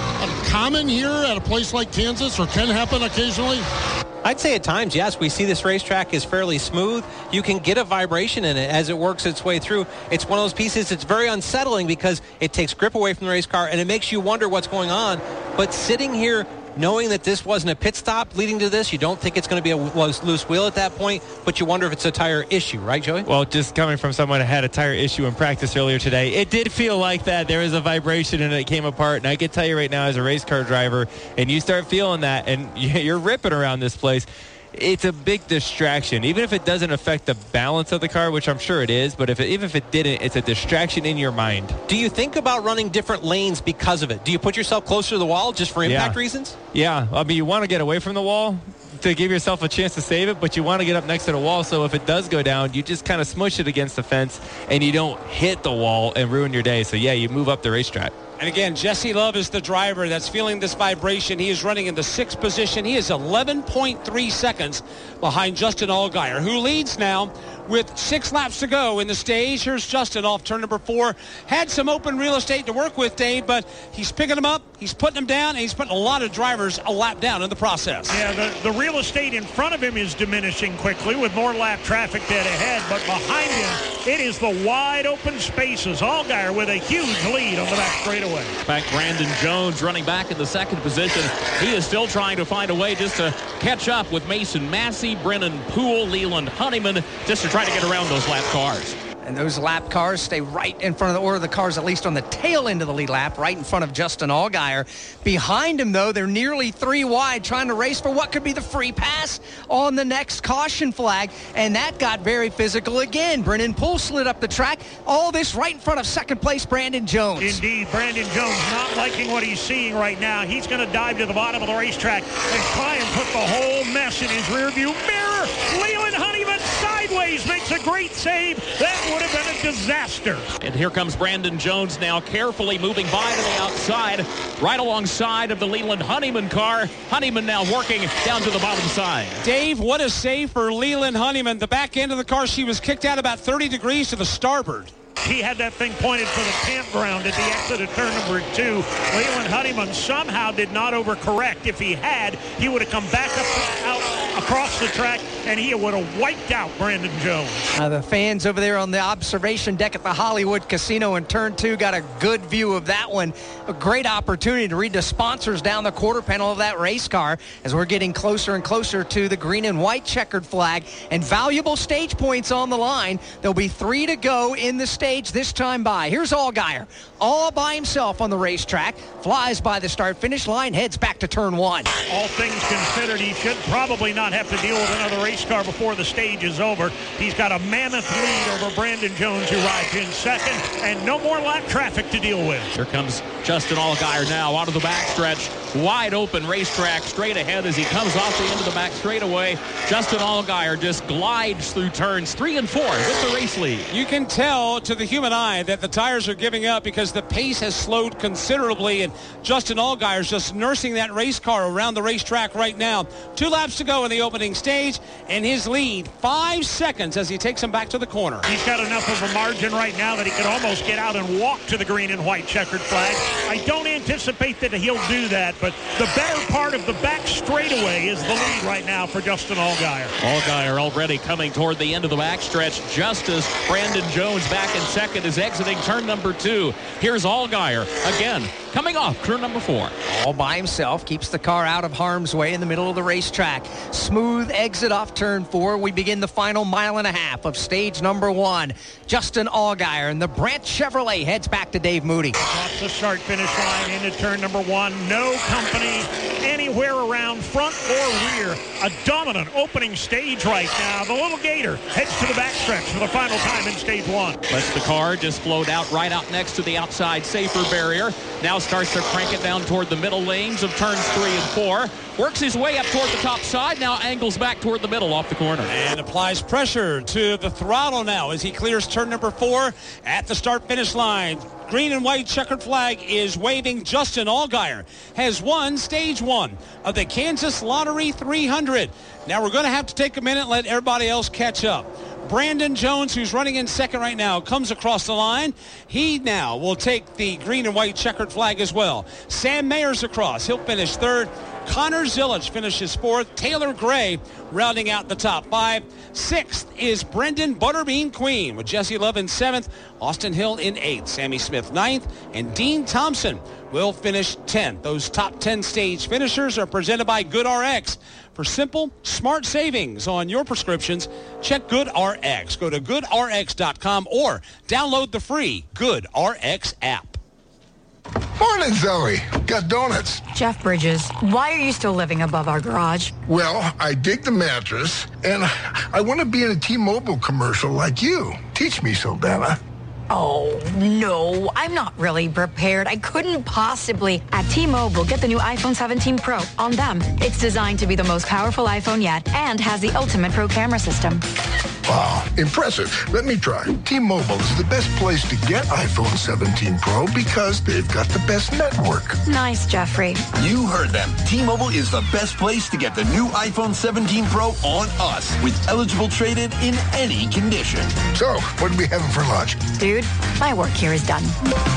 common here at a place like Kansas, or can happen occasionally? I'd say at times, yes. We see this racetrack is fairly smooth. You can get a vibration in it as it works its way through. It's one of those pieces that's very unsettling because it takes grip away from the race car and it makes you wonder what's going on. But sitting here knowing that this wasn't a pit stop leading to this, you don't think it's going to be a loose wheel at that point, but you wonder if it's a tire issue, right, Joey? Well, just coming from someone who had a tire issue in practice earlier today, it did feel like that. There was a vibration and it came apart. And I can tell you right now, as a race car driver, and you start feeling that and you're ripping around this place, it's a big distraction. Even if it doesn't affect the balance of the car, which I'm sure it is, but even if it didn't, it's a distraction in your mind. Do you think about running different lanes because of it? Do you put yourself closer to the wall just for impact reasons? Yeah. I mean, you want to get away from the wall to give yourself a chance to save it, but you want to get up next to the wall, so if it does go down, you just kind of smush it against the fence and you don't hit the wall and ruin your day. So, yeah, you move up the racetrack. And again, Jesse Love is the driver that's feeling this vibration. He is running in the 6th position. He is 11.3 seconds behind Justin Allgaier, who leads now with 6 laps to go in the stage. Here's Justin off turn number 4. Had some open real estate to work with, Dave, but he's picking them up, he's putting them down, and he's putting a lot of drivers a lap down in the process. Yeah, the real estate in front of him is diminishing quickly with more lap traffic dead ahead, but behind him, it is the wide open spaces. Allgaier with a huge lead on the back straightaway. Back Brandon Jones running back in the 2nd position. He is still trying to find a way just to catch up with Mason Massey, Brennan Poole, Leland Honeyman, just to try to get around those lap cars. And those lap cars stay right in front of the cars, at least on the tail end of the lead lap, right in front of Justin Allgaier. Behind him, though, they're nearly 3 wide, trying to race for what could be the free pass on the next caution flag. And that got very physical again. Brennan Poole slid up the track. All this right in front of second place Brandon Jones. Indeed, Brandon Jones not liking what he's seeing right now. He's going to dive to the bottom of the racetrack and try and put the whole mess in his rearview mirror. Leland Honeyman sideways makes a great save. That would have been a disaster. And here comes Brandon Jones now carefully moving by to the outside, right alongside of the Leland Honeyman car. Honeyman now working down to the bottom side. Dave, what a save for Leland Honeyman. The back end of the car, she was kicked out about 30 degrees to the starboard. He had that thing pointed for the campground at the exit of turn number 2. Leland Honeyman somehow did not overcorrect. If he had, he would have come back out across the track, and he would have wiped out Brandon Jones. The fans over there on the observation deck at the Hollywood Casino in turn 2 got a good view of that one. A great opportunity to read the sponsors down the quarter panel of that race car as we're getting closer and closer to the green and white checkered flag, and valuable stage points on the line. There'll be 3 to go in the stage this time by. Here's Allgaier, all by himself on the racetrack, flies by the start-finish line, heads back to turn 1. All things considered, he should probably not have to deal with another race car before the stage is over. He's got a mammoth lead over Brandon Jones, who rides in second, and no more lap traffic to deal with. Here comes Justin Allgaier now out of the backstretch. Wide open racetrack straight ahead as he comes off the end of the back straightaway. Justin Allgaier just glides through turns 3 and 4 with the race lead. You can tell to the human eye that the tires are giving up because the pace has slowed considerably, and Justin Allgaier is just nursing that race car around the racetrack right now. 2 laps to go in the opening stage, and his lead 5 seconds as he takes him back to the corner. He's got enough of a margin right now that he could almost get out and walk to the green and white checkered flag. I don't anticipate that he'll do that, but the better part of the back straightaway is the lead right now for Justin Allgaier. Allgaier already coming toward the end of the backstretch just as Brandon Jones back in second is exiting turn number 2. Here's Allgaier again coming off turn number 4. All by himself, keeps the car out of harm's way in the middle of the racetrack. Smooth exit off turn 4. We begin the final mile and a half of stage number 1. Justin Allgaier and the Brandt Chevrolet heads back to Dave Moody. Off the start-finish line into turn number 1. No company anywhere around front or rear. A dominant opening stage right now. The little Gator heads to the backstretch for the final time in stage 1. Lets the car just float out right out next to the outside safer barrier. Now starts to crank it down toward the middle lanes of turns 3 and 4. Works his way up toward the top side. Now angles back toward the middle off the corner. And applies pressure to the throttle now as he clears turn number 4 at the start-finish line. Green and white checkered flag is waving. Justin Allgaier has won stage 1 of the Kansas Lottery 300. Now we're going to have to take a minute and let everybody else catch up. Brandon Jones, who's running in second right now, comes across the line. He now will take the green and white checkered flag as well. Sam Mayer's across. He'll finish third. Connor Zilic finishes 4th. Taylor Gray rounding out the top 5. 6th is Brendan Butterbean Queen with Jesse Love in 7th. Austin Hill in 8th. Sammy Smith 9th. And Dean Thompson will finish 10th. Those top 10 stage finishers are presented by GoodRx. For simple, smart savings on your prescriptions, check GoodRx. Go to GoodRx.com or download the free GoodRx app. Morning, Zoe. Got donuts. Jeff Bridges, why are you still living above our garage? Well, I dig the mattress, and I want to be in a T-Mobile commercial like you. Teach me, Saldana. Oh, no, I'm not really prepared. I couldn't possibly. At T-Mobile, get the new iPhone 17 Pro on them. It's designed to be the most powerful iPhone yet and has the ultimate pro camera system. Wow, impressive. Let me try. T-Mobile is the best place to get iPhone 17 Pro because they've got the best network. Nice, Jeffrey. You heard them. T-Mobile is the best place to get the new iPhone 17 Pro on us with eligible trade-in in any condition. So, what are we having for lunch? Dude, my work here is done.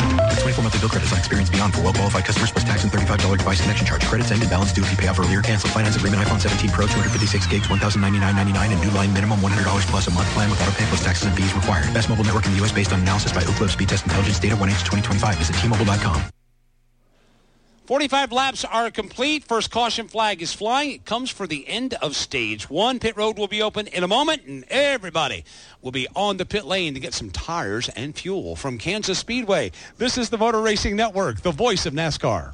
24 monthly bill credits on experience beyond for well-qualified customers plus tax and $35 device connection charge. Credits end and balance due if you pay off earlier. Cancel finance agreement iPhone 17 Pro 256 gigs, $1,099.99 and new line minimum $100 plus a month plan with auto pay plus taxes and fees required. Best mobile network in the U.S. based on analysis by Oak Grove Speed Test Intelligence Data 1H 2025. Visit T-Mobile.com. 45 laps are complete. First caution flag is flying. It comes for the end of stage 1. Pit road will be open in a moment, and everybody will be on the pit lane to get some tires and fuel. From Kansas Speedway, this is the Motor Racing Network, the voice of NASCAR.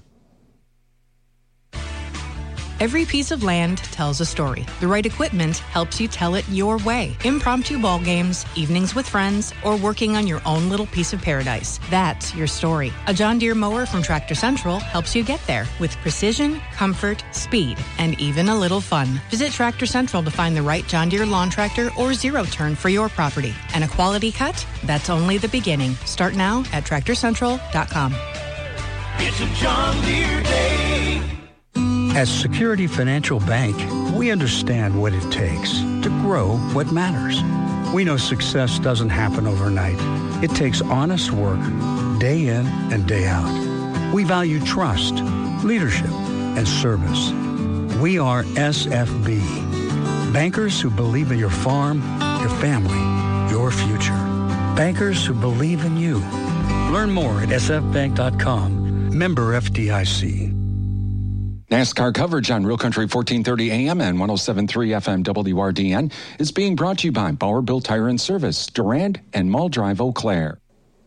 Every piece of land tells a story. The right equipment helps you tell it your way. Impromptu ball games, evenings with friends, or working on your own little piece of paradise. That's your story. A John Deere mower from Tractor Central helps you get there with precision, comfort, speed, and even a little fun. Visit Tractor Central to find the right John Deere lawn tractor or zero-turn for your property. And a quality cut? That's only the beginning. Start now at TractorCentral.com. It's a John Deere day. At Security Financial Bank, we understand what it takes to grow what matters. We know success doesn't happen overnight. It takes honest work, day in and day out. We value trust, leadership, and service. We are SFB, bankers who believe in your farm, your family, your future. Bankers who believe in you. Learn more at sfbank.com. Member FDIC. NASCAR coverage on Real Country 1430 AM and 107.3 FM WRDN is being brought to you by Bauer Built Tire and Service, Durand and Mall Drive, Eau Claire.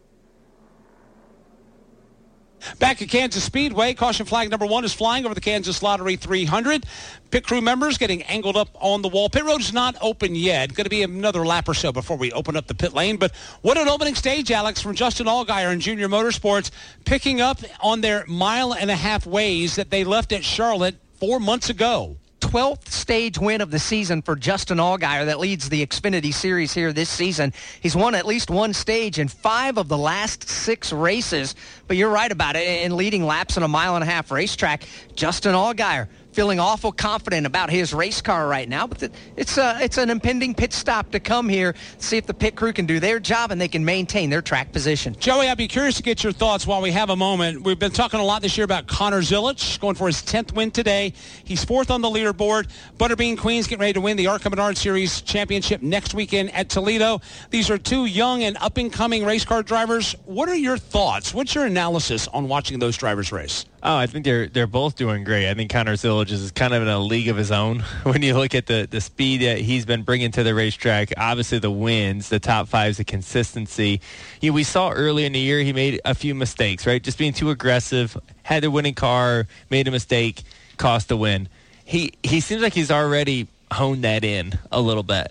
Back at Kansas Speedway, caution flag number 1 is flying over the Kansas Lottery 300. Pit crew members getting angled up on the wall. Pit road's not open yet. Going to be another lap or so before we open up the pit lane. But what an opening stage, Alex, from Justin Allgaier and Junior Motorsports, picking up on their mile-and-a-half ways that they left at Charlotte 4 months ago. 12th stage win of the season for Justin Allgaier that leads the Xfinity Series here this season. He's won at least one stage in 5 of the last 6 races. But you're right about it. In leading laps on a mile-and-a-half racetrack, Justin Allgaier feeling awful confident about his race car right now. But it's an impending pit stop to come here, see if the pit crew can do their job and they can maintain their track position. Joey, I'd be curious to get your thoughts while we have a moment. We've been talking a lot this year about Connor Zilisch going for his 10th win today. He's 4th on the leaderboard. Butterbean Queens getting ready to win the ARCA Menard Series Championship next weekend at Toledo. These are 2 young and up-and-coming race car drivers. What are your thoughts? What's your analysis on watching those drivers race? Oh, I think they're both doing great. I think Connor Zilisch is kind of in a league of his own when you look at the speed that he's been bringing to the racetrack. Obviously, the wins, the top 5s, the consistency. We saw early in the year he made a few mistakes, right? Just being too aggressive, had the winning car, made a mistake, cost the win. He seems like he's already honed that in a little bit.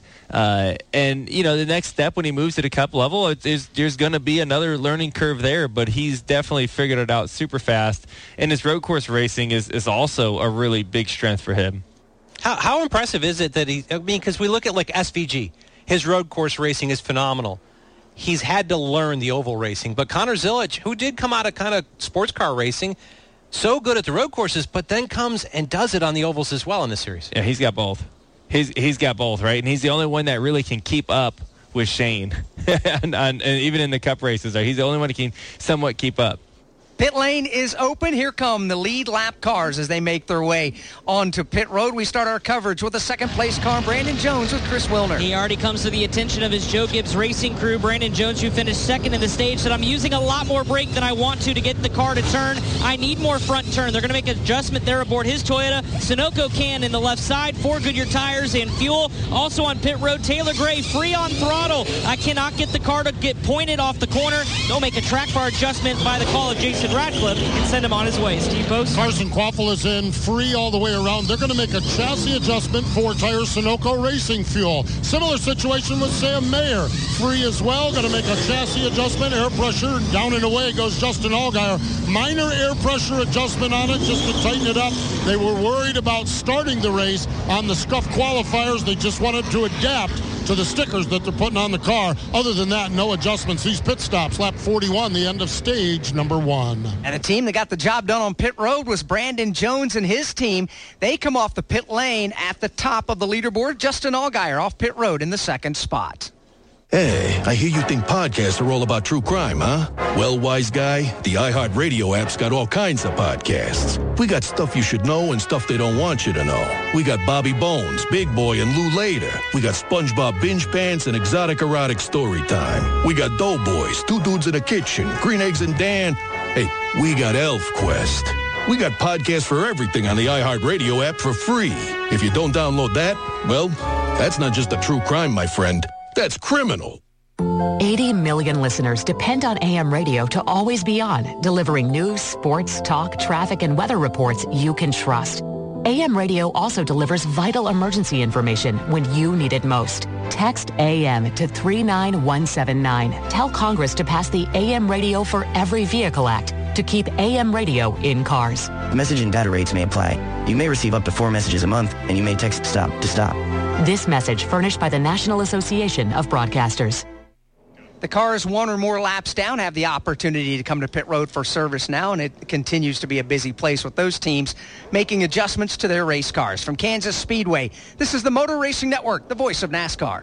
And, the next step when he moves to the Cup level, there's going to be another learning curve there, but he's definitely figured it out super fast. And his road course racing is also a really big strength for him. How impressive is it that because we look at like SVG, his road course racing is phenomenal. He's had to learn the oval racing, but Connor Zilisch, who did come out of kind of sports car racing, so good at the road courses, but then comes and does it on the ovals as well in the series. Yeah, he's got both. He's got both, right? And he's the only one that really can keep up with Shane. and even in the Cup races, right? He's the only one who can somewhat keep up. Pit lane is open. Here come the lead lap cars as they make their way onto pit road. We start our coverage with the second place car, Brandon Jones with Chris Wilner. He already comes to the attention of his Joe Gibbs Racing crew. Brandon Jones, who finished second in the stage, said, I'm using a lot more brake than I want to get the car to turn. I need more front turn. They're going to make an adjustment there aboard his Toyota. Sunoco can in the left side, 4 Goodyear tires and fuel. Also on pit road, Taylor Gray free on throttle. I cannot get the car to get pointed off the corner. They'll make a track bar adjustment by the call of Jason Radcliffe and send him on his way. Steve Post. Carson Quaffle is in free all the way around. They're going to make a chassis adjustment for tire Sunoco racing fuel. Similar situation with Sam Mayer. Free as well. Going to make a chassis adjustment. Air pressure. Down and away goes Justin Allgaier. Minor air pressure adjustment on it just to tighten it up. They were worried about starting the race on the scuff qualifiers. They just wanted to adapt to the stickers that they're putting on the car. Other than that, no adjustments. These pit stops, lap 41, the end of stage number 1. And the team that got the job done on pit road was Brandon Jones and his team. They come off the pit lane at the top of the leaderboard. Justin Allgaier off pit road in the second spot. Hey, I hear you think podcasts are all about true crime, huh? Well, wise guy, the iHeartRadio app's got all kinds of podcasts. We got stuff you should know and stuff they don't want you to know. We got Bobby Bones, Big Boy, and Lou Later. We got SpongeBob Binge Pants and Exotic Erotic Story Time. We got Doughboys, Two Dudes in a Kitchen, Green Eggs and Dan. Hey, we got Elf Quest. We got podcasts for everything on the iHeartRadio app for free. If you don't download that, well, that's not just a true crime, my friend. That's criminal. 80 million listeners depend on AM radio to always be on, delivering news, sports, talk, traffic, and weather reports you can trust. AM radio also delivers vital emergency information when you need it most. Text AM to 39179. Tell Congress to pass the AM Radio for Every Vehicle Act to keep AM radio in cars. Message and data rates may apply. You may receive up to 4 messages a month, and you may text STOP to stop. This message furnished by the National Association of Broadcasters. The cars one or more laps down have the opportunity to come to pit road for service now, and it continues to be a busy place with those teams making adjustments to their race cars. From Kansas Speedway, this is the Motor Racing Network, the voice of NASCAR.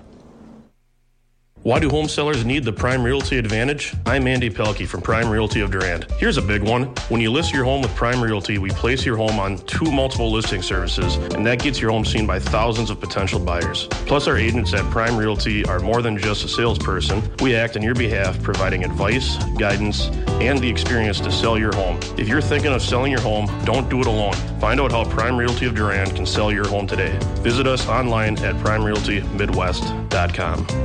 Why do home sellers need the Prime Realty Advantage? I'm Andy Pelkey from Prime Realty of Durand. Here's a big one. When you list your home with Prime Realty, we place your home on 2 multiple listing services, and that gets your home seen by thousands of potential buyers. Plus, our agents at Prime Realty are more than just a salesperson. We act on your behalf, providing advice, guidance, and the experience to sell your home. If you're thinking of selling your home, don't do it alone. Find out how Prime Realty of Durand can sell your home today. Visit us online at primerealtymidwest.com.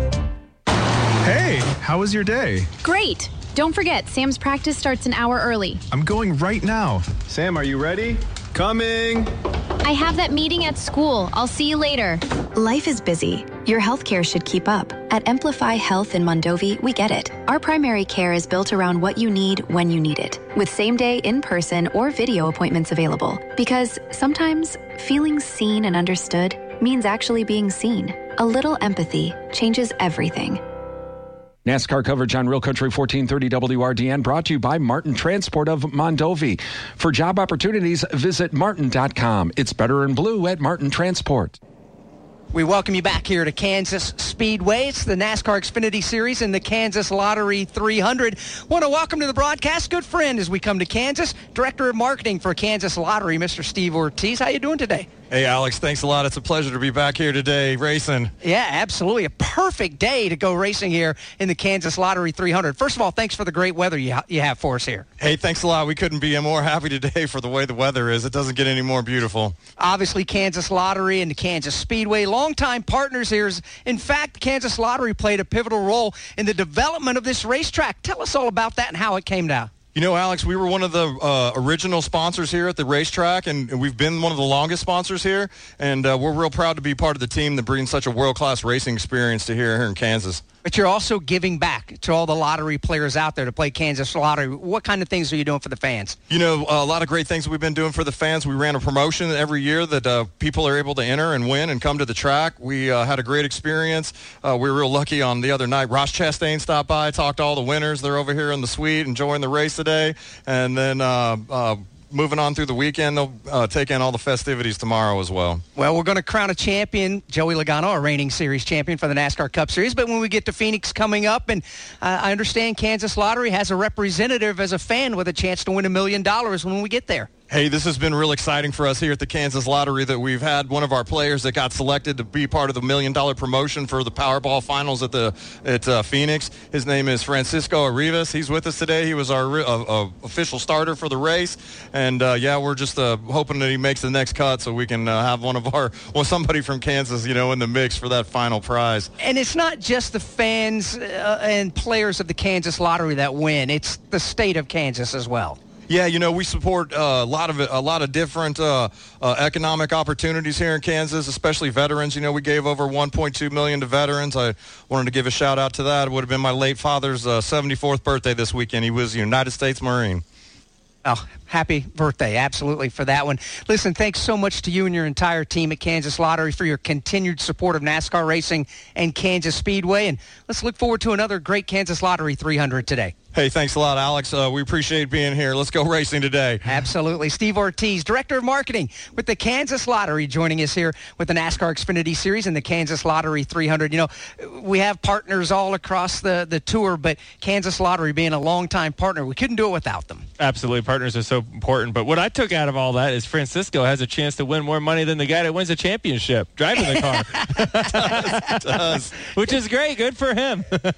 Hey, how was your day? Great. Don't forget, Sam's practice starts an hour early. I'm going right now. Sam, are you ready? Coming. I have that meeting at school. I'll see you later. Life is busy. Your health care should keep up. At Amplify Health in Mondovi, we get it. Our primary care is built around what you need when you need it, with same-day, in-person, or video appointments available. Because sometimes feeling seen and understood means actually being seen. A little empathy changes everything. NASCAR coverage on Real Country 1430 WRDN brought to you by Martin Transport of Mondovi. For job opportunities, visit martin.com. It's better in blue at Martin Transport. We welcome you back here to Kansas Speedway. It's the NASCAR Xfinity Series and the Kansas Lottery 300. Want to welcome to the broadcast, good friend as we come to Kansas, Director of Marketing for Kansas Lottery, Mr. Steve Ortiz. How you doing today? Hey, Alex, thanks a lot. It's a pleasure to be back here today racing. Yeah, absolutely. A perfect day to go racing here in the Kansas Lottery 300. First of all, thanks for the great weather you have for us here. Hey, thanks a lot. We couldn't be more happy today for the way the weather is. It doesn't get any more beautiful. Obviously, Kansas Lottery and the Kansas Speedway, longtime partners here. In fact, Kansas Lottery played a pivotal role in the development of this racetrack. Tell us all about that and how it came down. You know, Alex, we were one of the original sponsors here at the racetrack, and we've been one of the longest sponsors here, and we're real proud to be part of the team that brings such a world-class racing experience to here in Kansas. But you're also giving back to all the lottery players out there to play Kansas Lottery. What kind of things are you doing for the fans? You know, a lot of great things we've been doing for the fans. We ran a promotion every year that people are able to enter and win and come to the track. We had a great experience. We were real lucky on the other night. Ross Chastain stopped by, talked to all the winners. They're over here in the suite enjoying the race today. And then moving on through the weekend, they'll take in all the festivities tomorrow as well. Well, we're going to crown a champion, Joey Logano, a reigning series champion for the NASCAR Cup Series. But when we get to Phoenix coming up, and I understand Kansas Lottery has a representative as a fan with a chance to win $1 million when we get there. Hey, this has been real exciting for us here at the Kansas Lottery that we've had one of our players that got selected to be part of the $1 million promotion for the Powerball Finals at Phoenix. His name is Francisco Arribas. He's with us today. He was our official starter for the race. And, we're just hoping that he makes the next cut so we can have somebody from Kansas, in the mix for that final prize. And it's not just the fans and players of the Kansas Lottery that win. It's the state of Kansas as well. Yeah, we support a lot of different economic opportunities here in Kansas, especially veterans. We gave over $1.2 million to veterans. I wanted to give a shout out to that. It would have been my late father's 74th birthday this weekend. He was a United States Marine. Oh, happy birthday, absolutely, for that one. Listen, thanks so much to you and your entire team at Kansas Lottery for your continued support of NASCAR racing and Kansas Speedway. And let's look forward to another great Kansas Lottery 300 today. Hey, thanks a lot, Alex. We appreciate being here. Let's go racing today. Absolutely. Steve Ortiz, Director of Marketing with the Kansas Lottery, joining us here with the NASCAR Xfinity Series and the Kansas Lottery 300. We have partners all across the tour, but Kansas Lottery being a longtime partner, we couldn't do it without them. Absolutely. Partners are so important. But what I took out of all that is Francisco has a chance to win more money than the guy that wins a championship driving the car. Does. Which is great. Good for him.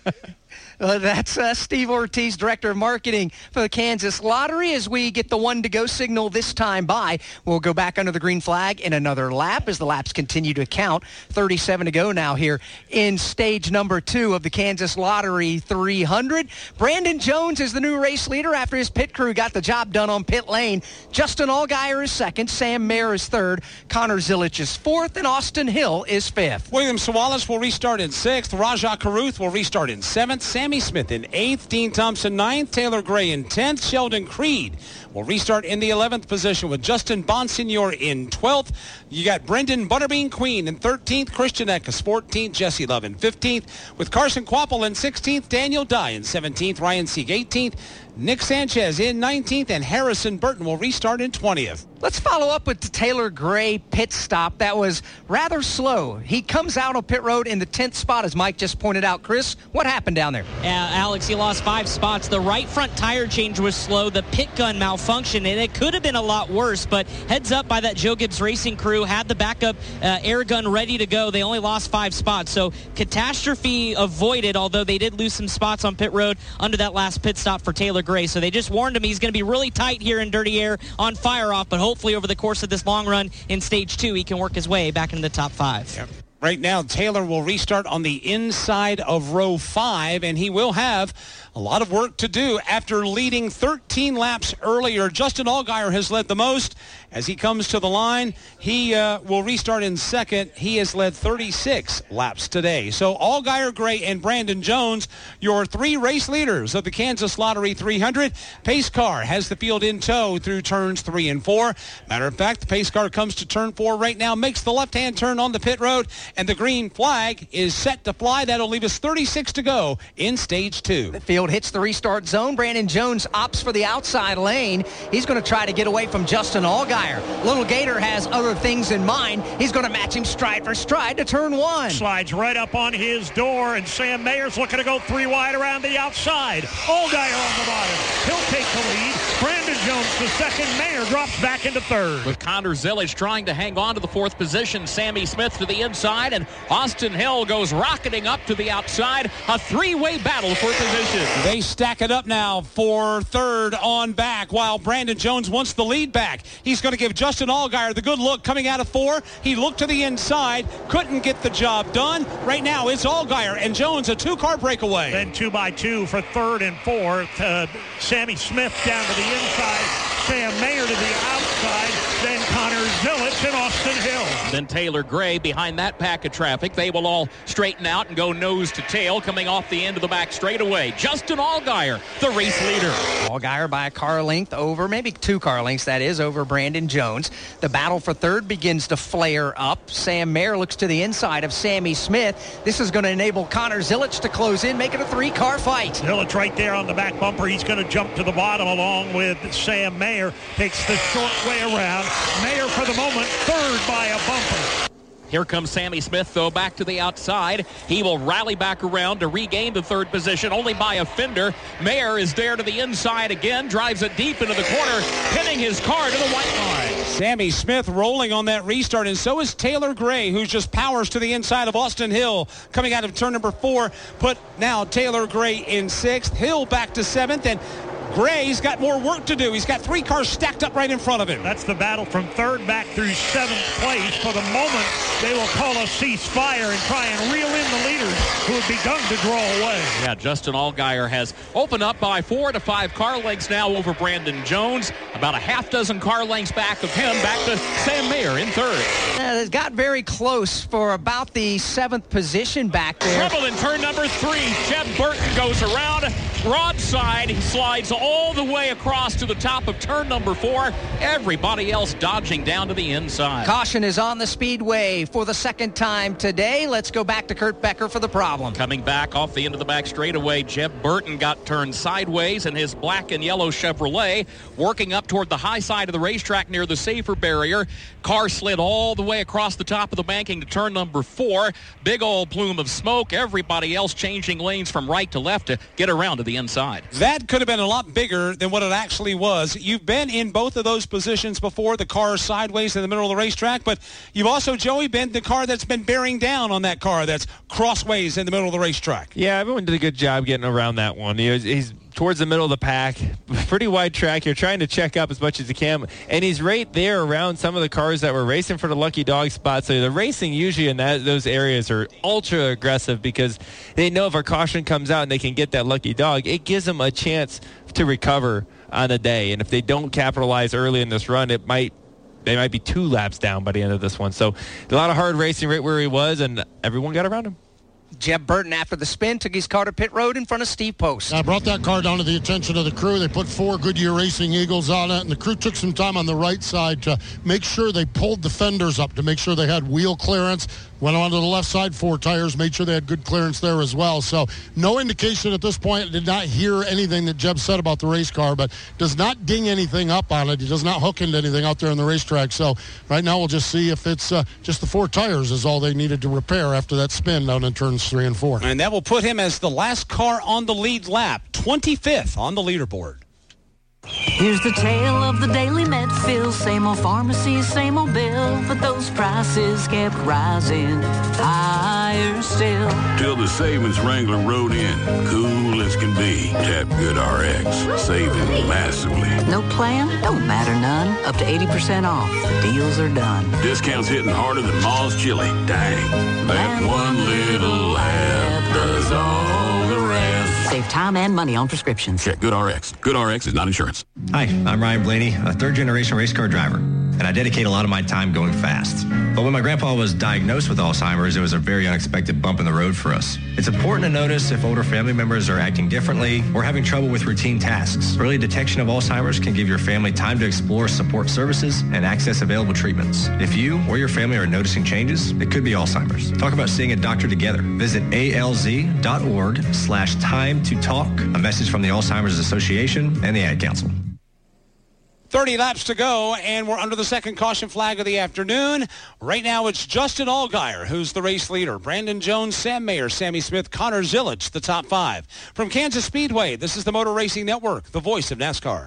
That's Steve Ortiz, Director of Marketing for the Kansas Lottery. As we get the 1 to go signal this time by, we'll go back under the green flag in another lap as the laps continue to count. 37 to go now here in stage number 2 of the Kansas Lottery 300. Brandon Jones is the new race leader after his pit crew got the job done on pit lane. Justin Allgaier is second. Sam Mayer is third. Connor Zilich is fourth. And Austin Hill is fifth. William Sawalas will restart in 6th. Raja Caruth will restart in 7th. Sammy Smith in 8th. Dean Thompson 9th. Taylor Gray in 10th. Sheldon Creed will restart in the 11th position with Justin Bonsignor in 12th. You got Brendan Butterbean Queen in 13th. Christian Eckes 14th. Jesse Love in 15th. With Carson Quapple in 16th. Daniel Dye in 17th. Ryan Sieg 18th. Nick Sanchez in 19th. And Harrison Burton will restart in 20th. Let's follow up with the Taylor Gray pit stop. That was rather slow. He comes out on pit road in the 10th spot, as Mike just pointed out. Chris, what happened down there? Alex, he lost 5 spots. The right front tire change was slow. The pit gun malfunctioned, and it could have been a lot worse. But heads up by that Joe Gibbs Racing crew, had the backup air gun ready to go. They only lost 5 spots. So catastrophe avoided, although they did lose some spots on pit road under that last pit stop for Taylor Gray. So they just warned him he's going to be really tight here in Dirty Air on fire off, but hopefully over the course of this long run in stage 2, he can work his way back into the top 5. Yep. Right now, Taylor will restart on the inside of row 5, and he will have a lot of work to do after leading 13 laps earlier. Justin Allgaier has led the most. As he comes to the line, he will restart in second. He has led 36 laps today. So Allgaier, Gray, and Brandon Jones, your 3 race leaders of the Kansas Lottery 300. Pace car has the field in tow through turns 3 and 4. Matter of fact, the pace car comes to turn 4 right now, makes the left-hand turn on the pit road, and the green flag is set to fly. That'll leave us 36 to go in stage 2. The field hits the restart zone. Brandon Jones opts for the outside lane. He's going to try to get away from Justin Allgaier. Little Gator has other things in mind. He's going to match him stride for stride to turn 1. Slides right up on his door, and Sam Mayer's looking to go 3 wide around the outside. Allgaier on the bottom. He'll take the lead. Brandon Jones to second. Mayer drops back into third. With Connor Zilich trying to hang on to the 4th position, Sammy Smith to the inside, and Austin Hill goes rocketing up to the outside. A 3-way battle for position. They stack it up now for third on back while Brandon Jones wants the lead back. He's going to give Justin Allgaier the good look coming out of 4. He looked to the inside, couldn't get the job done. Right now it's Allgaier and Jones, a 2-car breakaway. Then 2x2 for third and fourth. Sammy Smith down to the inside. Sam Mayer to the outside. Then Connor Zilich and Austin Hill. Then Taylor Gray behind that pack of traffic. They will all straighten out and go nose to tail coming off the end of the back straightaway. Justin Allgaier, the race leader. Allgaier by a car length over, maybe 2 car lengths, that is, over Brandon Jones. The battle for third begins to flare up. Sam Mayer looks to the inside of Sammy Smith. This is going to enable Connor Zilich to close in, make it a 3-car fight. Zilich right there on the back bumper. He's going to jump to the bottom along with Sam Mayer. Takes the short way around. Mayer for the moment, third by a bumper. Here comes Sammy Smith, though, back to the outside. He will rally back around to regain the 3rd position, only by a fender. Mayer is there to the inside again, drives it deep into the corner, pinning his car to the white line. Sammy Smith rolling on that restart, and so is Taylor Gray, who just powers to the inside of Austin Hill. Coming out of turn number 4, put now Taylor Gray in 6th. Hill back to 7th, and Gray's got more work to do. He's got 3 cars stacked up right in front of him. That's the battle from 3rd back through 7th place. For the moment, they will call a ceasefire and try and reel in the leaders who have begun to draw away. Yeah, Justin Allgaier has opened up by 4 to 5 car lengths now over Brandon Jones. About a half dozen car lengths back of him, back to Sam Mayer in 3rd. It got very close for about the 7th position back there. Trouble in turn number 3. Jeb Burton goes around. Broadside, he slides all the way across to the top of turn number 4. Everybody else dodging down to the inside. Caution is on the speedway for the 2nd time today. Let's go back to Kurt Becker for the problem. Coming back off the end of the back straightaway, Jeb Burton got turned sideways in his black and yellow Chevrolet, working up toward the high side of the racetrack near the safer barrier. Car slid all the way across the top of the banking to turn number 4. Big old plume of smoke. Everybody else changing lanes from right to left to get around to the the inside. That could have been a lot bigger than what it actually was. You've been in both of those positions before, the car sideways in the middle of the racetrack, but you've also, Joey, been the car that's been bearing down on that car that's crossways in the middle of the racetrack. Yeah, everyone did a good job getting around that one. He's towards the middle of the pack, pretty wide track. You're trying to check up as much as you can, and he's right there around some of the cars that were racing for the lucky dog spot. So the racing usually in those areas are ultra aggressive because they know if a caution comes out and they can get that lucky dog, it gives them a chance to recover on the day. And if they don't capitalize early in this run, they might be 2 laps down by the end of this one. So a lot of hard racing right where he was, and everyone got around him. Jeb Burton, after the spin, took his car to pit road in front of Steve Post. I brought that car down to the attention of the crew. They put 4 Goodyear Racing Eagles on it, and the crew took some time on the right side to make sure they pulled the fenders up to make sure they had wheel clearance. Went on to the left side, 4 tires, made sure they had good clearance there as well. So no indication at this point. Did not hear anything that Jeb said about the race car, but does not ding anything up on it. He does not hook into anything out there on the racetrack. So right now we'll just see if it's just the 4 tires is all they needed to repair after that spin down in turns 3 and 4. And that will put him as the last car on the lead lap, 25th on the leaderboard. Here's the tale of the daily Medfield, same old pharmacy, same old bill, but those prices kept rising higher still. Till the savings Wrangler rode in, cool as can be. Tap GoodRx, saving massively. No plan? Don't matter none. Up to 80% off. The deals are done. Discounts hitting harder than Ma's chili. Dang, that one little app does all the rest. Save time and money on prescriptions. Check GoodRx. GoodRx is not insurance. Hi, I'm Ryan Blaney, a third-generation race car driver, and I dedicate a lot of my time going fast. But when my grandpa was diagnosed with Alzheimer's, it was a very unexpected bump in the road for us. It's important to notice if older family members are acting differently or having trouble with routine tasks. Early detection of Alzheimer's can give your family time to explore support services and access available treatments. If you or your family are noticing changes, it could be Alzheimer's. Talk about seeing a doctor together. Visit alz.org/time to talk. A message from the Alzheimer's Association and the Ad Council. 30 laps to go, and we're under the second caution flag of the afternoon. Right now, it's Justin Allgaier, who's the race leader. Brandon Jones, Sam Mayer, Sammy Smith, Connor Zilic, the top 5. From Kansas Speedway, this is the Motor Racing Network, the voice of NASCAR.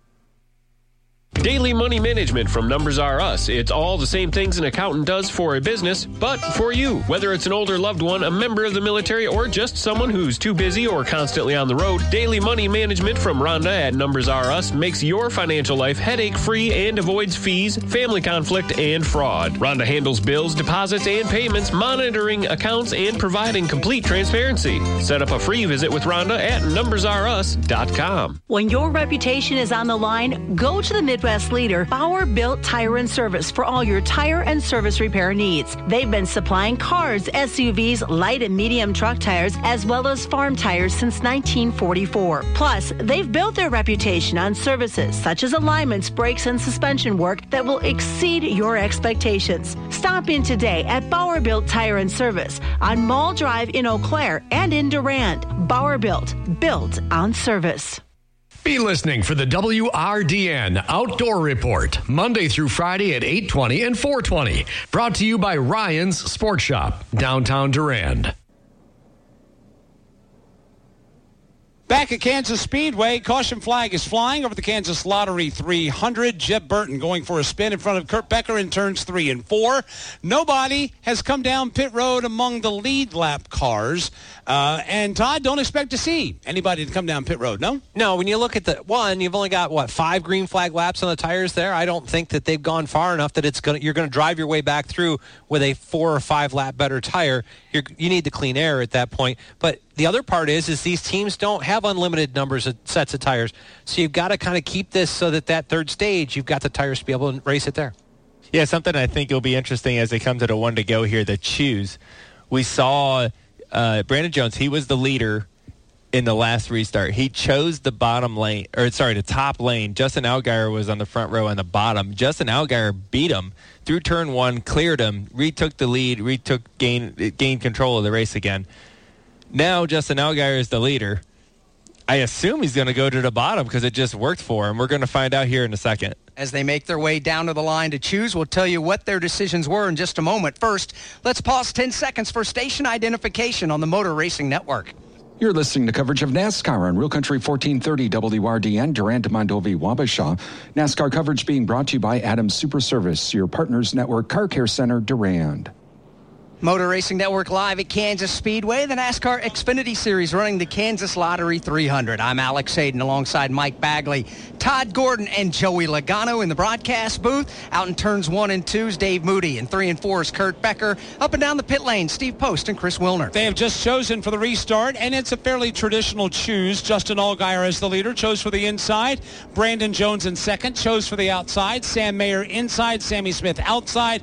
Daily Money Management from Numbers R Us. It's all the same things an accountant does for a business, but for you. Whether it's an older loved one, a member of the military, or just someone who's too busy or constantly on the road, Daily Money Management from Rhonda at Numbers R Us makes your financial life headache-free and avoids fees, family conflict, and fraud. Rhonda handles bills, deposits, and payments, monitoring accounts, and providing complete transparency. Set up a free visit with Rhonda at numbersrus.com. When your reputation is on the line, go to the Midwest leader, Bauer Built Tire and Service, for all your tire and service repair needs. They've been supplying cars, SUVs, light and medium truck tires, as well as farm tires since 1944. Plus, they've built their reputation on services such as alignments, brakes, and suspension work that will exceed your expectations. Stop in today at Bauer Built Tire and Service on Mall Drive in Eau Claire and in Durand. Bauer Built on service. Be listening for the WRDN Outdoor Report, Monday through Friday at 8:20 and 4:20. Brought to you by Ryan's Sports Shop, downtown Durand. Back at Kansas Speedway, caution flag is flying over the Kansas Lottery 300. Jeb Burton going for a spin in front of Kurt Becker in turns 3 and 4. Nobody has come down pit road among the lead lap cars. And Todd, don't expect to see anybody to come down pit road, no? No, when you look at the one, you've only got, 5 green flag laps on the tires there. I don't think that they've gone far enough that you're going to drive your way back through with a 4 or 5 lap better tire. You need the clean air at that point. But the other part is these teams don't have unlimited numbers of sets of tires. So you've got to kind of keep this so that third stage, you've got the tires to be able to race it there. Yeah, something I think will be interesting as they come to the one to go here, the choose. We saw Brandon Jones, he was the leader in the last restart. He chose the the top lane. Justin Allgaier was on the front row on the bottom. Justin Allgaier beat him through turn 1, cleared him, retook the lead, gained control of the race again. Now Justin Allgaier is the leader. I assume he's going to go to the bottom because it just worked for him. We're going to find out here in a second. As they make their way down to the line to choose, we'll tell you what their decisions were in just a moment. First, let's pause 10 seconds for station identification on the Motor Racing Network. You're listening to coverage of NASCAR on Real Country 1430 WRDN, Durand, Mondovi, Wabasha. NASCAR coverage being brought to you by Adams Super Service, your partners network car care center, Durand. Motor Racing Network live at Kansas Speedway, the NASCAR Xfinity Series running the Kansas Lottery 300. I'm Alex Hayden alongside Mike Bagley, Todd Gordon, and Joey Logano in the broadcast booth. Out in turns 1 and 2 is Dave Moody, and 3 and 4 is Kurt Becker. Up and down the pit lane, Steve Post and Chris Wilner. They have just chosen for the restart, and it's a fairly traditional choose. Justin Allgaier as the leader, chose for the inside. Brandon Jones in second, chose for the outside. Sam Mayer inside, Sammy Smith outside.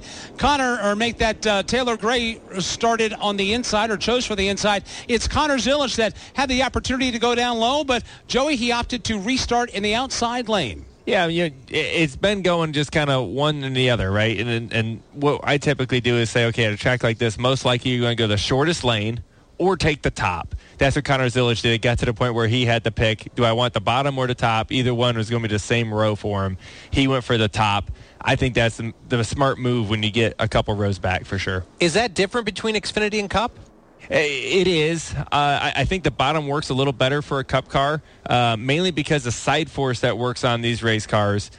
Taylor Gray started on the inside, or chose for the inside. It's Connor Zilisch that had the opportunity to go down low, but Joey, he opted to restart in the outside lane. Yeah, it's been going just kind of one and the other, right? And what I typically do is say, okay, at a track like this, most likely you're going to go the shortest lane or take the top. That's what Connor Zilisch did. It got to the point where he had to pick, do I want the bottom or the top? Either one was going to be the same row for him. He went for the top. I think that's the smart move when you get a couple rows back, for sure. Is that different between Xfinity and Cup? It is. I think the bottom works a little better for a Cup car, mainly because the side force that works on these race cars,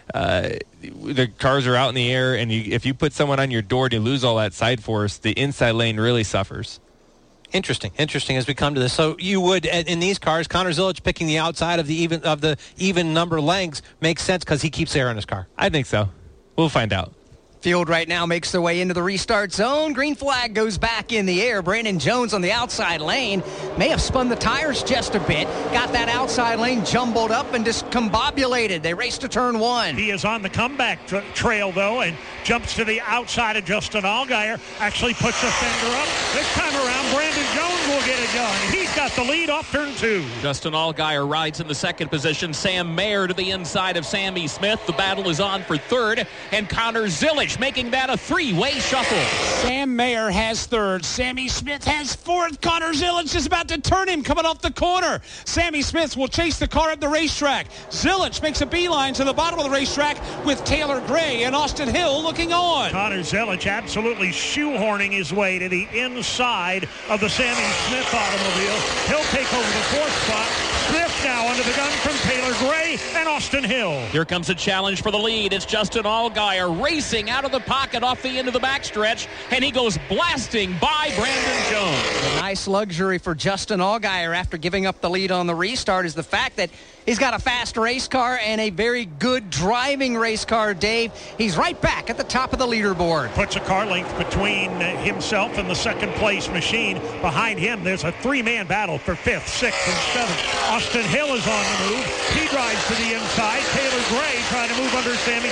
the cars are out in the air, and if you put someone on your door to lose all that side force, the inside lane really suffers. Interesting as we come to this. So you would, in these cars, Connor Zilisch picking the outside of the even number legs makes sense because he keeps air in his car. I think so. We'll find out. Field right now makes their way into the restart zone. Green flag goes back in the air. Brandon Jones on the outside lane may have spun the tires just a bit. Got that outside lane jumbled up and discombobulated. They race to turn 1. He is on the comeback trail, though, and jumps to the outside of Justin Allgaier. Actually puts a fender up. This time around, Brandon Jones will get it done. He's got the lead off turn 2. Justin Allgaier rides in the second position. Sam Mayer to the inside of Sammy Smith. The battle is on for third, and Connor Zilisch making that a three-way shuffle. Sam Mayer has third. Sammy Smith has fourth. Connor Zilisch is about to turn him coming off the corner. Sammy Smith will chase the car up the racetrack. Zilisch makes a beeline to the bottom of the racetrack with Taylor Gray and Austin Hill looking on. Connor Zilisch absolutely shoehorning his way to the inside of the Sammy Smith automobile. He'll take over the 4th spot. Smith now under the gun from Taylor Gray and Austin Hill. Here comes a challenge for the lead. It's Justin Allgaier racing out of the pocket off the end of the backstretch, and he goes blasting by Brandon Jones. A nice luxury for Justin Allgaier after giving up the lead on the restart is the fact that he's got a fast race car and a very good driving race car, Dave. He's right back at the top of the leaderboard. Puts a car length between himself and the second place machine. Behind him, there's a 3-man battle for 5th, 6th, and 7th. Austin Hill is on the move. He drives to the inside. Taylor Gray trying to move under Sammy